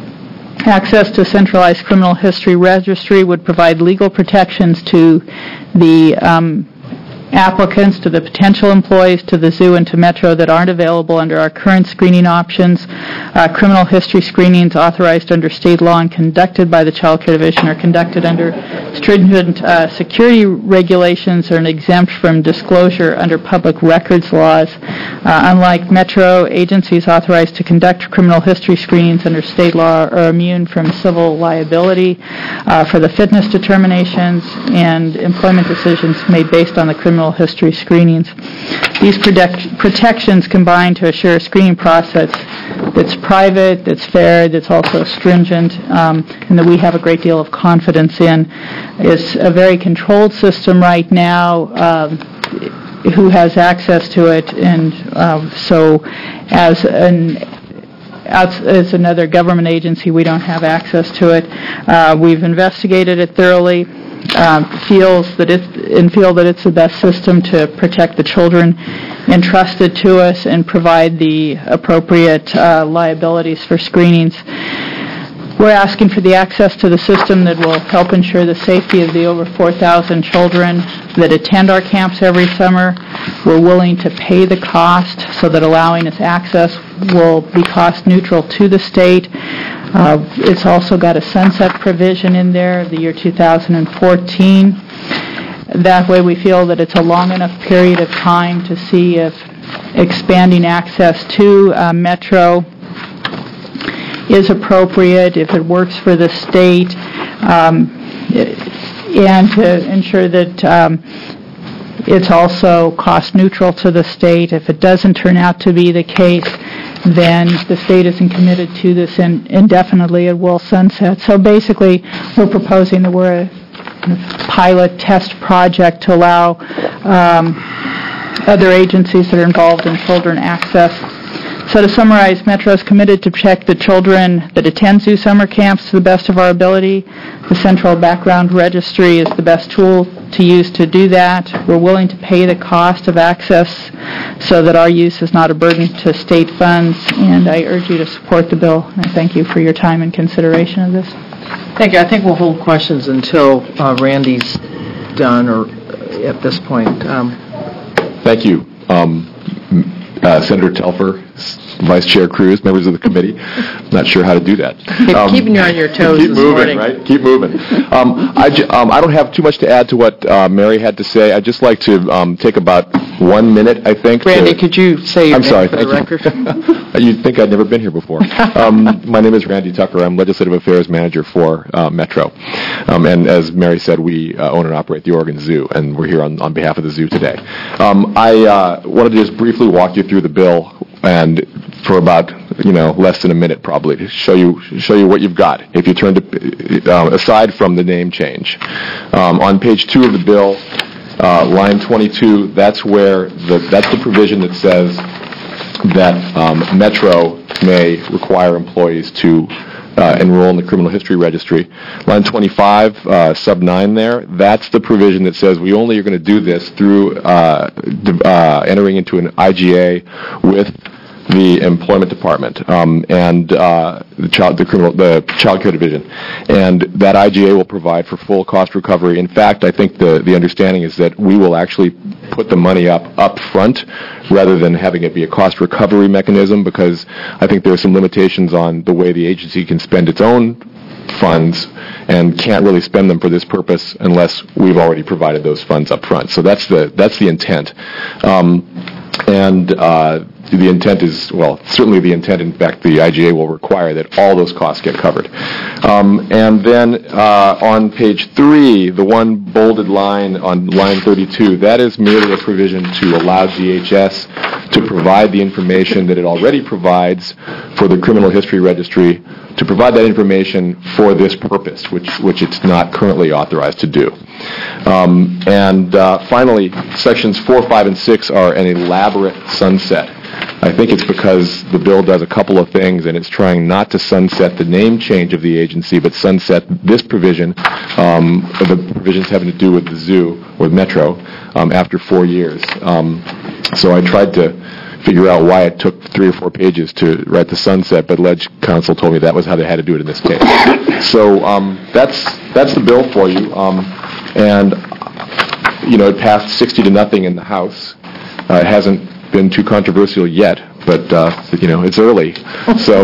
Access to centralized criminal history registry would provide legal protections to the um, applicants, to the potential employees, to the zoo, and to Metro that aren't available under our current screening options. Uh, criminal history screenings authorized under state law and conducted by the Child Care Division are conducted under stringent uh, security regulations and exempt from disclosure under public records laws. Uh, unlike Metro, agencies authorized to conduct criminal history screenings under state law are immune from civil liability uh, for the fitness determinations and employment decisions made based on the criminal history screenings. These protect- protections combine to assure a screening process that's private, that's fair, that's also stringent, um, and that we have a great deal of confidence in. It's a very controlled system right now. Um, who has access to it, and uh, so as an as another government agency, we don't have access to it. Uh, we've investigated it thoroughly. Um, feels that it's and feel that it's the best system to protect the children entrusted to us and provide the appropriate uh, liabilities for screenings. We're asking for the access to the system that will help ensure the safety of the over four thousand children that attend our camps every summer. We're willing to pay the cost so that allowing us access will be cost neutral to the state. Uh, it's also got a sunset provision in there of the year two thousand fourteen. That way we feel that it's a long enough period of time to see if expanding access to uh, Metro is appropriate, if it works for the state, um, and to ensure that um, it's also cost neutral to the state. If it doesn't turn out to be the case, then the state isn't committed to this in, indefinitely. It will sunset. So basically, we're proposing that we're a pilot test project to allow um, other agencies that are involved in children access. So to summarize, Metro is committed to protect the children that attend zoo summer camps to the best of our ability. The Central Background Registry is the best tool to use to do that. We're willing to pay the cost of access so that our use is not a burden to state funds, and I urge you to support the bill. And I thank you for your time and consideration of this. Thank you. I think we'll hold questions until uh, Randy's done, or at this point. Um, Thank you. Um, uh, Senator Telfer, Vice Chair Cruz, members of the committee. Not sure how to do that. Um, keeping you on your toes Keep this moving, morning. right? Keep moving. Um, I, j- um, I don't have too much to add to what uh, Mary had to say. I'd just like to um, take about one minute, I think. Randy, to, could you say your I'm name sorry, for the thank record? you. You'd think I'd never been here before. Um, my name is Randy Tucker. I'm Legislative Affairs Manager for uh, Metro. Um, and as Mary said, we uh, own and operate the Oregon Zoo, and we're here on, on behalf of the zoo today. Um, I uh, wanted to just briefly walk you through the bill, and for about, you know, less than a minute probably, to show you show you what you've got. If you turn to, uh, aside from the name change. Um, on page two of the bill, uh, line twenty-two, that's where, the that's the provision that says that um, Metro may require employees to uh, enroll in the criminal history registry. Line twenty-five, uh, sub nine there, that's the provision that says we only are going to do this through uh, d- uh, entering into an I G A with the employment department um, and uh, the child, the criminal, the child care division, and that I G A will provide for full cost recovery. In fact, I think the the understanding is that we will actually put the money up up front rather than having it be a cost recovery mechanism, because I think there are some limitations on the way the agency can spend its own funds and can't really spend them for this purpose unless we've already provided those funds up front. So that's the that's the intent. Um, and uh, the intent is, well, certainly the intent, in fact, the I G A will require that all those costs get covered. Um, and then uh, on page three, the one bolded line on line thirty-two, that is merely a provision to allow D H S to provide the information that it already provides for the criminal history registry, to provide that information for this purpose, which which it's not currently authorized to do. Um, and uh, finally, sections four, five, and six are an elaborate sunset. I think it's because the bill does a couple of things, and it's trying not to sunset the name change of the agency, but sunset this provision, um, the provisions having to do with the zoo, with Metro, um, after four years. Um, so I tried to figure out why it took three or four pages to write the sunset, but Ledge Counsel told me that was how they had to do it in this case. So um, that's that's the bill for you, um, and you know, it passed sixty to nothing in the House. Uh, it hasn't been too controversial yet, but uh, you know, it's early, so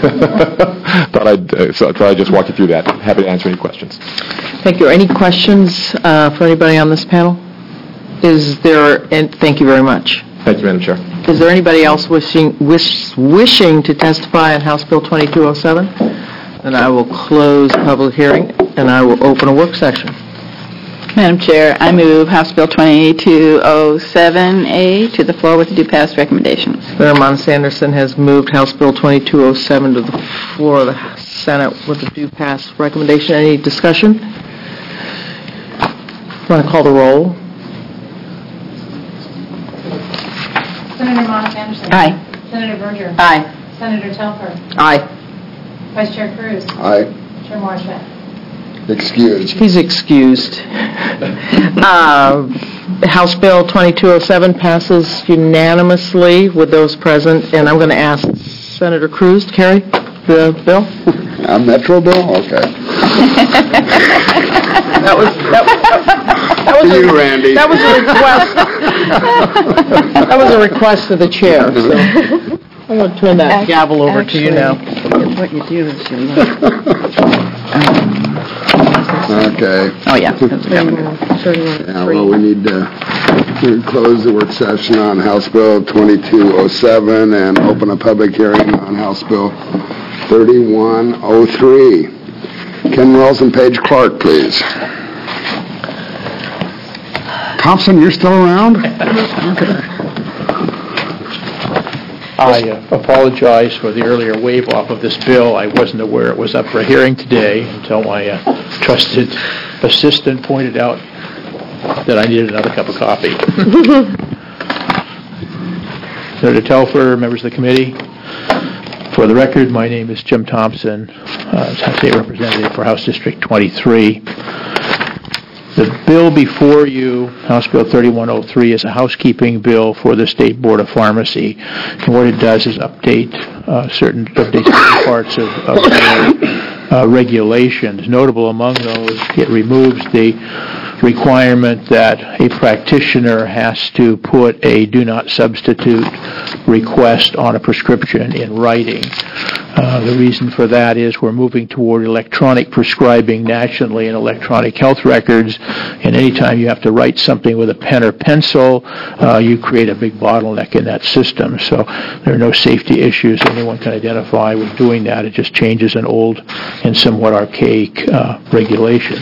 thought I'd uh, so thought I'd just walk you through that. Happy to answer any questions. Thank you. Any questions uh, for anybody on this panel? Is there? And thank you very much. Thank you, Madam Chair. Is there anybody else wishing wish, wishing to testify on House Bill twenty-two oh seven? Then I will close the public hearing, and I will open a work session. Madam Chair, I move House Bill twenty-two oh seven A to the floor with the due pass recommendations. Senator Montes Anderson has moved House Bill twenty-two oh seven to the floor of the Senate with the due pass recommendation. Any discussion? Want to call the roll? Senator Montes Anderson. Aye. Senator Berger. Aye. Senator Telfer. Aye. Vice Chair Cruz. Aye. Chair Morrissey. Excused. He's excused. uh, House Bill twenty-two oh seven passes unanimously with those present, and I'm going to ask Senator Cruz to carry the bill. A Metro bill? Okay. That was that, that was you, a, Randy. That was a request. That was a request of the chair. So I'm going to turn that gavel over Actually, to you now. What you do is you look. Okay. Oh, yeah. Yeah, well, we need to close the work session on House Bill twenty-two oh seven and open a public hearing on House Bill thirty-one oh three. Ken Wells and Paige Clark, please. Thompson, you're still around? Okay. I uh, apologize for the earlier wave-off of this bill. I wasn't aware it was up for hearing today until my uh, trusted assistant pointed out that I needed another cup of coffee. Senator Telfer, members of the committee, for the record, my name is Jim Thompson, uh, State Representative for House District twenty-three. The bill before you, House Bill thirty-one oh three, is a housekeeping bill for the State Board of Pharmacy. And what it does is update uh, certain update certain parts of, of their uh, regulations. Notable among those, it removes the requirement that a practitioner has to put a do not substitute request on a prescription in writing. Uh, the reason for that is we're moving toward electronic prescribing nationally and electronic health records, and anytime you have to write something with a pen or pencil, uh, you create a big bottleneck in that system. So there are no safety issues anyone can identify with doing that. It just changes an old and somewhat archaic uh, regulation.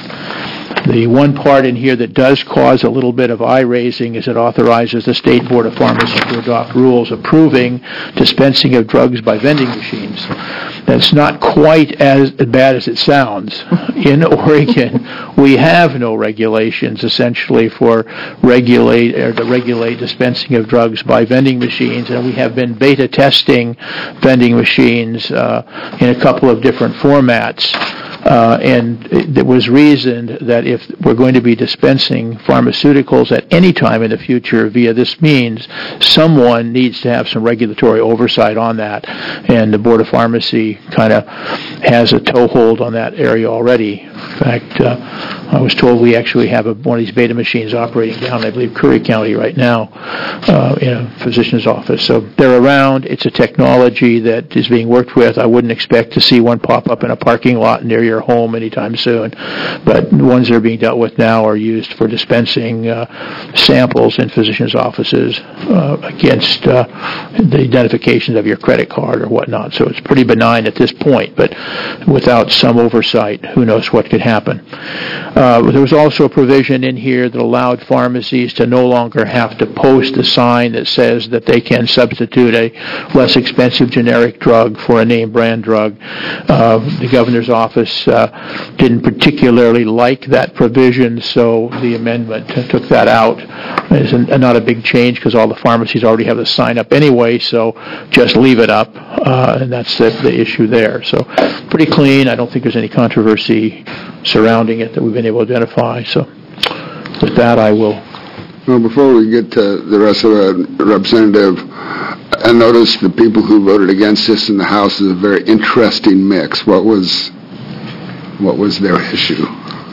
The one part in here that does cause a little bit of eye-raising is it authorizes the State Board of Pharmacy to adopt rules approving dispensing of drugs by vending machines. That's not quite as bad as it sounds. In Oregon, we have no regulations essentially for regulate or to regulate dispensing of drugs by vending machines, and we have been beta testing vending machines uh, in a couple of different formats. Uh, and it was reasoned that if we're going to be dispensing pharmaceuticals at any time in the future via this means, someone needs to have some regulatory oversight on that. And the Board of Pharmacy kind of has a toehold on that area already. In fact, uh, I was told we actually have a, one of these beta machines operating down, I believe, Curry County right now uh, in a physician's office. So they're around. It's a technology that is being worked with. I wouldn't expect to see one pop up in a parking lot near your home anytime soon. But the ones that are being dealt with now are used for dispensing uh, samples in physician's offices uh, against uh, the identifications of your credit card or whatnot. So it's pretty benign at this point, but without some oversight, who knows what could happen. Uh, there was also a provision in here that allowed pharmacies to no longer have to post a sign that says that they can substitute a less expensive generic drug for a name brand drug. Uh, the governor's office uh, didn't particularly like that provision, so the amendment took that out. It's a, not a big change because all the pharmacies already have the sign up anyway, so just leave it up, uh, and that's the, the issue there. So pretty clean. I don't think there's any controversy surrounding it that we've been able to identify. So with that, I will. Well, before we get to the rest of the Representative, I noticed the people who voted against this in the House is a very interesting mix. What was what was their issue?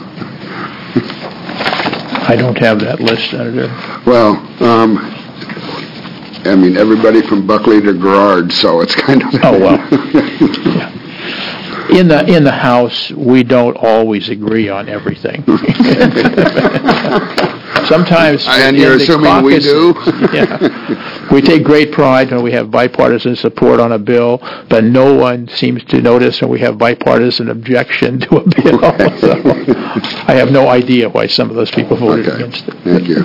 I don't have that list, Senator. Well, um, I mean, everybody from Buckley to Girard, so it's kind of... Oh, well. Yeah. In the in the House, we don't always agree on everything. Sometimes, and you're assuming we do. Yeah, we take great pride when we have bipartisan support on a bill, but no one seems to notice when we have bipartisan objection to a bill. So I have no idea why some of those people voted okay. against it. Thank you.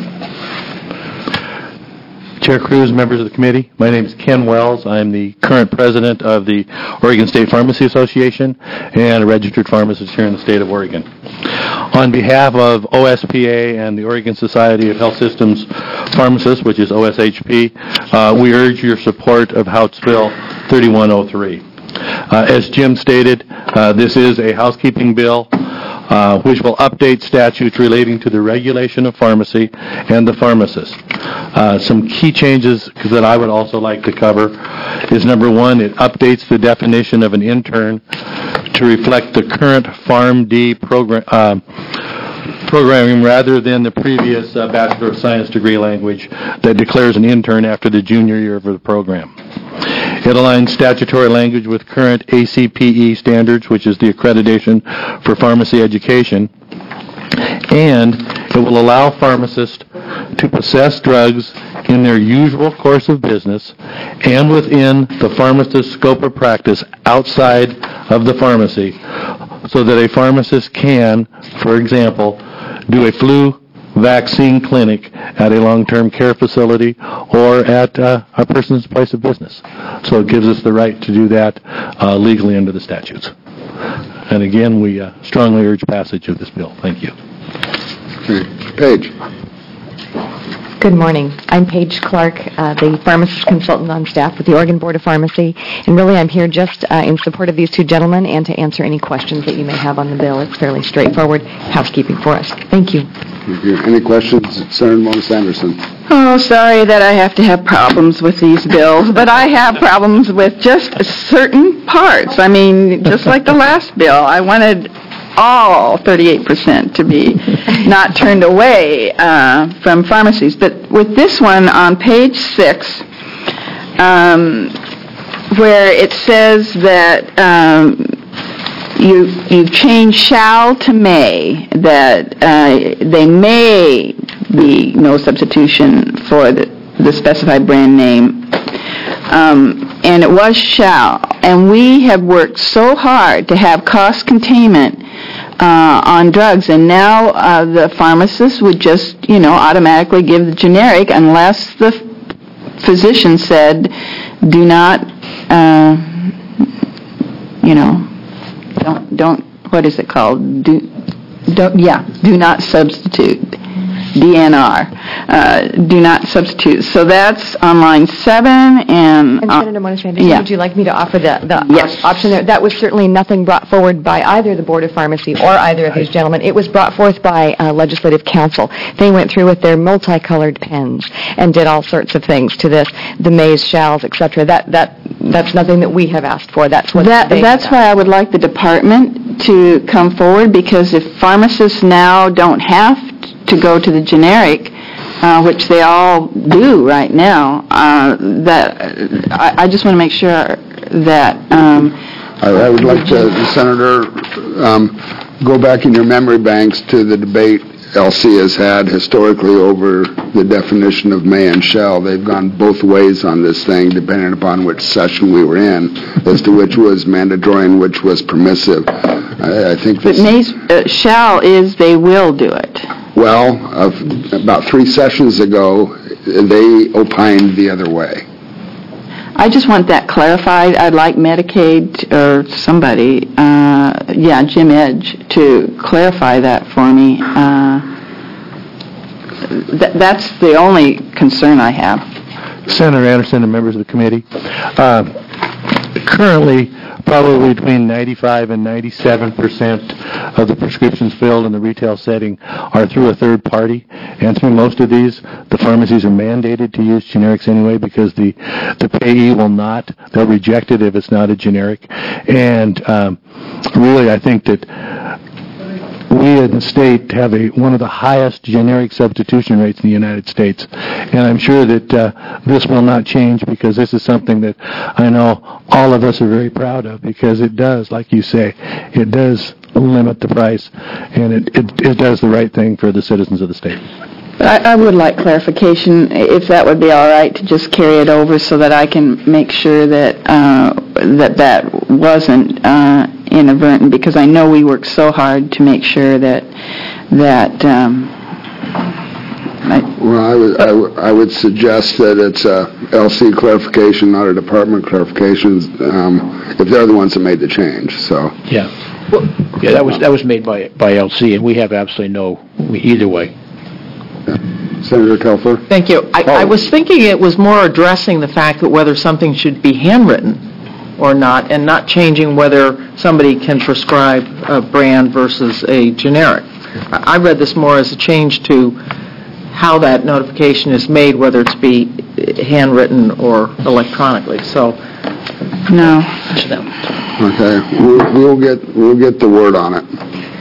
Chair Cruz, members of the committee, my name is Ken Wells. I'm the current president of the Oregon State Pharmacy Association and a registered pharmacist here in the state of Oregon. On behalf of O S P A and the Oregon Society of Health Systems Pharmacists, which is O S H P, uh, we urge your support of House Bill thirty-one oh three. Uh, as Jim stated, uh, this is a housekeeping bill Uh, which will update statutes relating to the regulation of pharmacy and the pharmacist. Uh, some key changes that I would also like to cover is, number one, it updates the definition of an intern to reflect the current PharmD program, uh, programming rather than the previous uh, Bachelor of Science degree language that declares an intern after the junior year of the program. It aligns statutory language with current A C P E standards, which is the accreditation for pharmacy education, and it will allow pharmacists to possess drugs in their usual course of business and within the pharmacist's scope of practice outside of the pharmacy, so that a pharmacist can, for example, do a flu vaccine clinic at a long-term care facility or at uh, a person's place of business. So it gives us the right to do that uh, legally under the statutes. And again, we uh, strongly urge passage of this bill. Thank you. Page. Good morning. I'm Paige Clark, uh, the pharmacist consultant on staff with the Oregon Board of Pharmacy, and really I'm here just uh, in support of these two gentlemen and to answer any questions that you may have on the bill. It's fairly straightforward housekeeping for us. Thank you. Thank you. Any questions, Senator Mona Anderson? Oh, sorry that I have to have problems with these bills, but I have problems with just certain parts. I mean, just like the last bill, I wanted all thirty-eight percent to be not turned away uh, from pharmacies. But with this one on page six, um, where it says that um, you you change shall to may, that uh, they may be no substitution for the, the specified brand name. Um, and it was shall. And we have worked so hard to have cost containment uh, on drugs, and now uh, the pharmacist would just, you know, automatically give the generic unless the physician said, do not, uh, you know, don't, don't, what is it called? Do, don't, yeah, do not substitute. D N R, uh, do not substitute. So that's on line seven, and... And uh, Senator Monash, yeah. would you like me to offer the, the Yes. option there? That was certainly nothing brought forward by either the Board of Pharmacy or either of these gentlemen. It was brought forth by uh, Legislative Council. They went through with their multicolored pens and did all sorts of things to this, the mays, shalls, et cetera. That, that, that's nothing that we have asked for. That's what That, they that's have why I would like the department to come forward, because if pharmacists now don't have to go to the generic, uh, which they all do right now, uh, that I, I just want to make sure that... Um, I, I would like to, Senator, um, go back in your memory banks to the debate L C has had historically over the definition of may and shall. They've gone both ways on this thing, depending upon which session we were in, as to which was mandatory and which was permissive. I, I think But this... may, uh, shall is they will do it. Well, of, about three sessions ago, they opined the other way. I just want that clarified. I'd like Medicaid or somebody, uh, yeah, Jim Edge, to clarify that for me. Uh, th- that's the only concern I have. Senator Anderson and members of the committee, uh, currently probably between ninety-five and ninety-seven percent of the prescriptions filled in the retail setting are through a third party, and through most of these, the pharmacies are mandated to use generics anyway because the the payee will not. They'll reject it if it's not a generic. And um, really, I think that we in the state have a one of the highest generic substitution rates in the United States, and I'm sure that uh, this will not change, because this is something that I know all of us are very proud of, because it does, like you say, it does limit the price, and it, it, it does the right thing for the citizens of the state. I, I would like clarification, if that would be all right, to just carry it over so that I can make sure that uh, that that wasn't uh, inadvertent, because I know we worked so hard to make sure that that. Um, I, well, I would, I, would, I would suggest that it's a L C clarification, not a department clarification, um, if they're the ones that made the change. So. Yeah. Well, yeah, that was that was made by by L C, and we have absolutely no either way. Senator Telfer? Thank you. I, Oh. I was thinking it was more addressing the fact that whether something should be handwritten or not, and not changing whether somebody can prescribe a brand versus a generic. I I read this more as a change to how that notification is made, whether it's be handwritten or electronically. So, no. Okay, we'll, we'll get we'll get the word on it.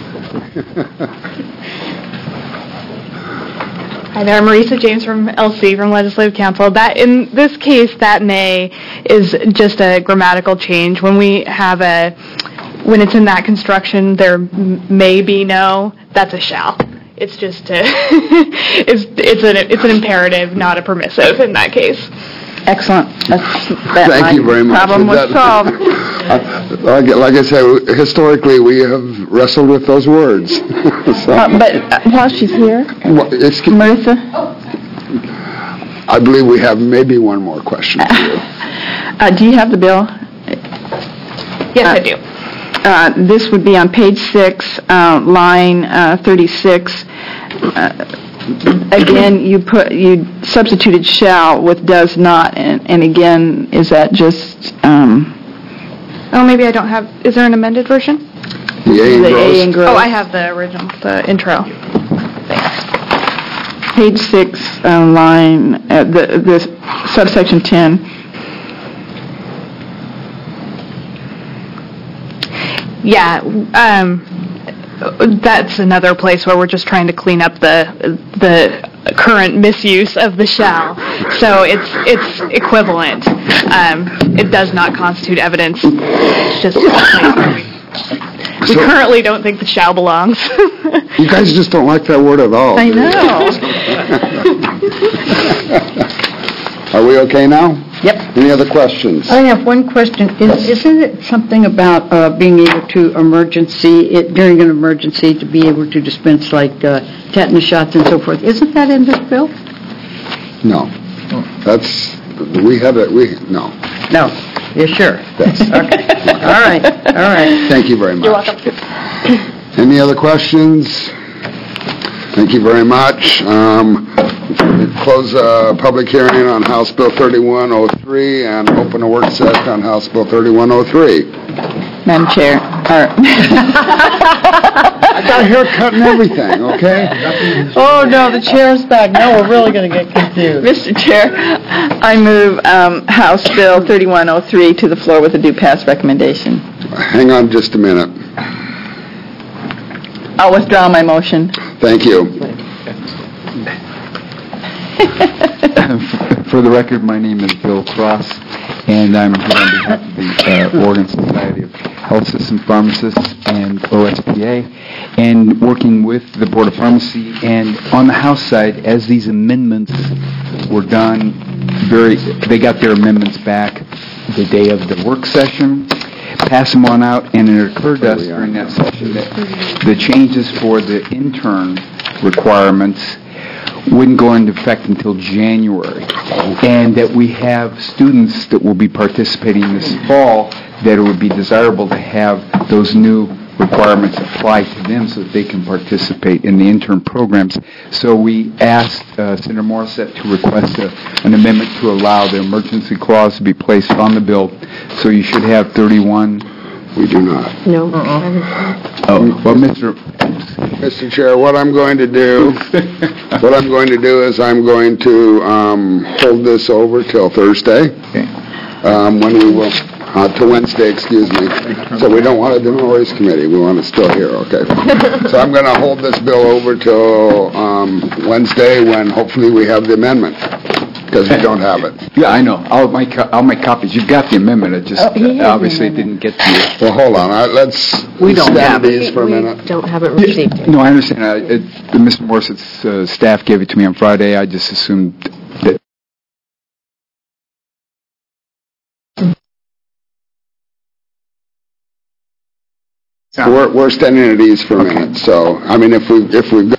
Hi there, Marisa James from L C, from Legislative Council. That in this case, that may is just a grammatical change. When we have a, when it's in that construction, there m- may be no. That's a shall. It's just a, it's it's an it's an imperative, not a permissive in that case. Excellent. That's, that Thank my you very much. problem was That- solved. Uh, like, like I said, historically we have wrestled with those words. So- Uh, but uh, while she's here, Well, excuse- Marissa, I believe we have maybe one more question for you. uh, do you have the bill? Yes, I do. Uh, this would be on page six, uh, line uh, thirty-six. Uh, again, you put, you substituted shall with does not, and, and again, is that just, um... Oh, maybe I don't have, is there an amended version? The A and The gross. A and gross. Oh, I have the original, the intro. Page six, uh, line, uh, the, the subsection ten. Yeah, um, that's another place where we're just trying to clean up the the current misuse of the shall. So it's it's equivalent. Um, it does not constitute evidence. It's just a place where we, we So- currently don't think the shall belongs. You guys just don't like that word at all. I do you? know. Are we okay now? Yep. Any other questions? I have one question. Is, isn't it something about uh, being able to emergency, it, during an emergency, to be able to dispense like uh, tetanus shots and so forth? Isn't that in this bill? No. That's, we have it, we, no. No. You're sure? Yes. Okay. All right. All right. Thank you very much. You're welcome. Any other questions? Thank you very much. Um, Close a public hearing on House Bill thirty-one oh three and open a work session on House Bill thirty-one oh three. Madam Chair, or... I got a haircut and everything, okay? Oh, no, the chair's back. Now we're really going to get confused. Mister Chair, I move um, House Bill thirty-one oh three to the floor with a due pass recommendation. Hang on just a minute. I'll withdraw my motion. Thank you. For the record, my name is Bill Cross, and I'm here on behalf of the uh, Oregon Society of Health System Pharmacists and O S P A, and working with the Board of Pharmacy. And on the House side, as these amendments were done, very, they got their amendments back the day of the work session, pass them on out, and it occurred to us during that session that the changes for the intern requirements wouldn't go into effect until January, and that we have students that will be participating this fall, that it would be desirable to have those new requirements apply to them so that they can participate in the intern programs. So we asked uh, Senator Morissette to request a, an amendment to allow the emergency clause to be placed on the bill. So you should have thirty-one. We do not. No. Oh, well, Mister Mister Chair, what I'm going to do, what I'm going to do is I'm going to um, hold this over till Thursday, um, when we will, uh, to Wednesday, excuse me. So we don't want a demolish committee. We want it still here, okay? So I'm going to hold this bill over till um, Wednesday, when hopefully we have the amendment, because we don't have it. Yeah, I know. I'll make, co- I'll make copies. You've got the amendment. It just Oh, he has the uh, obviously amendment. didn't get to you. Well, hold on. I- Let's We don't stand have it. these for a minute. We don't have it received. No, I understand. Uh, it, the Mister Morissette's uh, staff gave it to me on Friday. I just assumed that. We're, we're standing at ease for a minute, so, I mean, if we, if we've got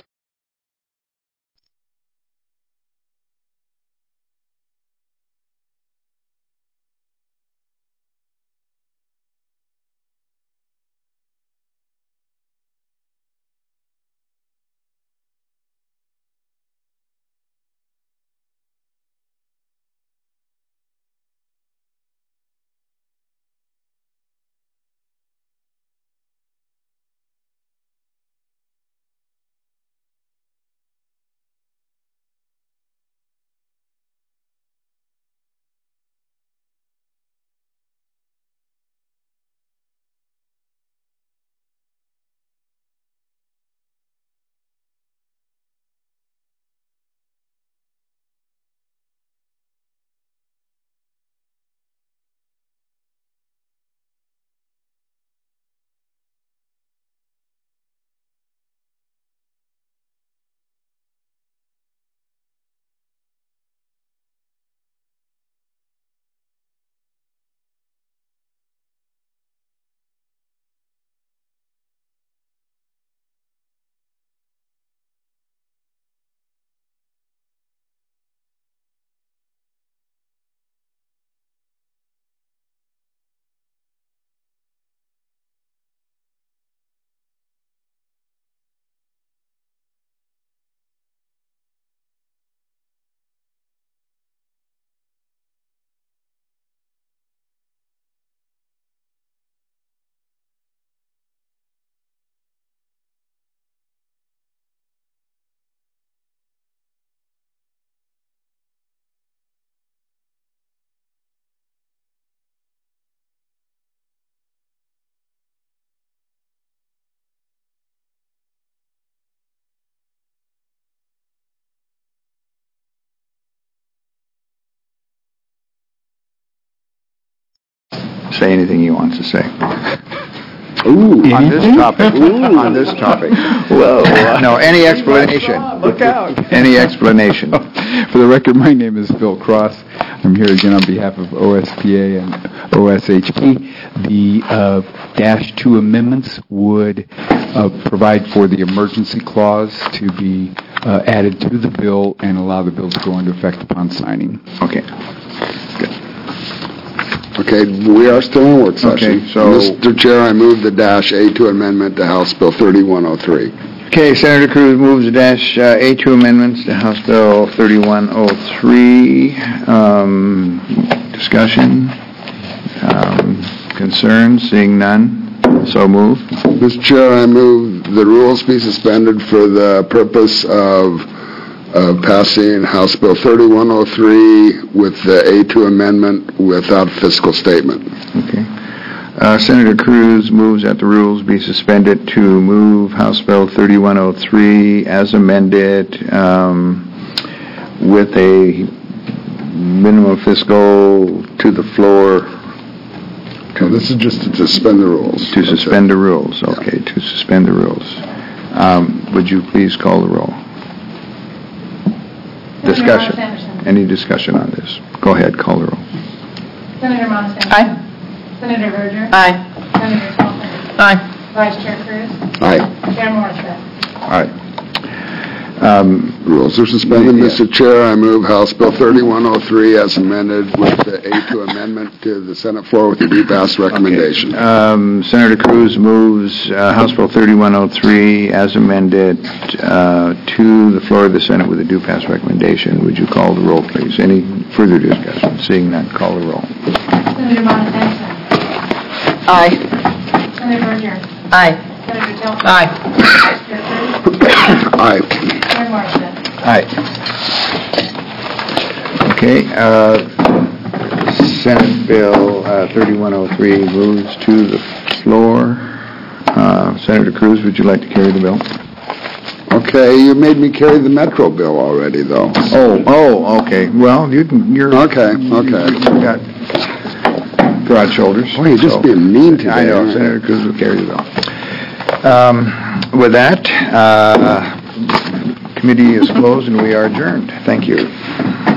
say anything he wants to say. Ooh. On this topic. On this topic. Whoa. No, any explanation? Look out. Any explanation? For the record, my name is Phil Cross. I'm here again on behalf of O S P A and O S H P. The uh, Dash two amendments would uh, provide for the emergency clause to be uh, added to the bill and allow the bill to go into effect upon signing. Okay. Okay, we are still in work session. Okay, so- Mister Chair, I move the Dash A two amendment to House Bill thirty-one oh three. Okay, Senator Cruz moves the dash uh, A two amendments to House Bill thirty-one oh three. Um, discussion? Um, concerns? Seeing none? So move. Mister Chair, I move the rules be suspended for the purpose of uh, passing House Bill thirty-one oh three with the A two amendment without fiscal statement. Okay. Uh, Senator Cruz moves that the rules be suspended to move House Bill thirty-one oh three as amended um, with a minimum fiscal to the floor. No, this is just to suspend the rules. To suspend the rules, okay, to suspend the rules. Um, would you please call the roll? Discussion. Anderson. Any discussion on this? Go ahead, call the roll. Senator Monahan. Aye. Senator Verger. Aye. Senator Telfair. Aye. Vice Chair Cruz. Aye. Chair Morissette. All right. Um, Rules are suspended. Yeah. Mister Chair, I move House Bill thirty-one oh three as amended with the A two amendment to the Senate floor with a due pass recommendation. Um, Senator Cruz moves uh, House Bill thirty-one oh three as amended uh, to the floor of the Senate with a due pass recommendation. Would you call the roll, please? Any further discussion? Seeing none, call the roll. Senator Monahan. Aye. Senator Verger. Aye. Senator Telfair. Aye. Vice Chair Cruz. Aye. Chair Morissette. Aye. Okay, uh, Senate Bill uh, thirty-one oh three moves to the floor. Uh, Senator Cruz, would you like to carry the bill? Okay, you made me carry the Metro bill already, though. Oh, oh, okay. Well, you can, you're... Okay, okay. You got broad shoulders. Boy, you're just being mean today. I know, aren't you? Senator Cruz will carry the bill. Um, with that, uh, committee is closed and we are adjourned. Thank you.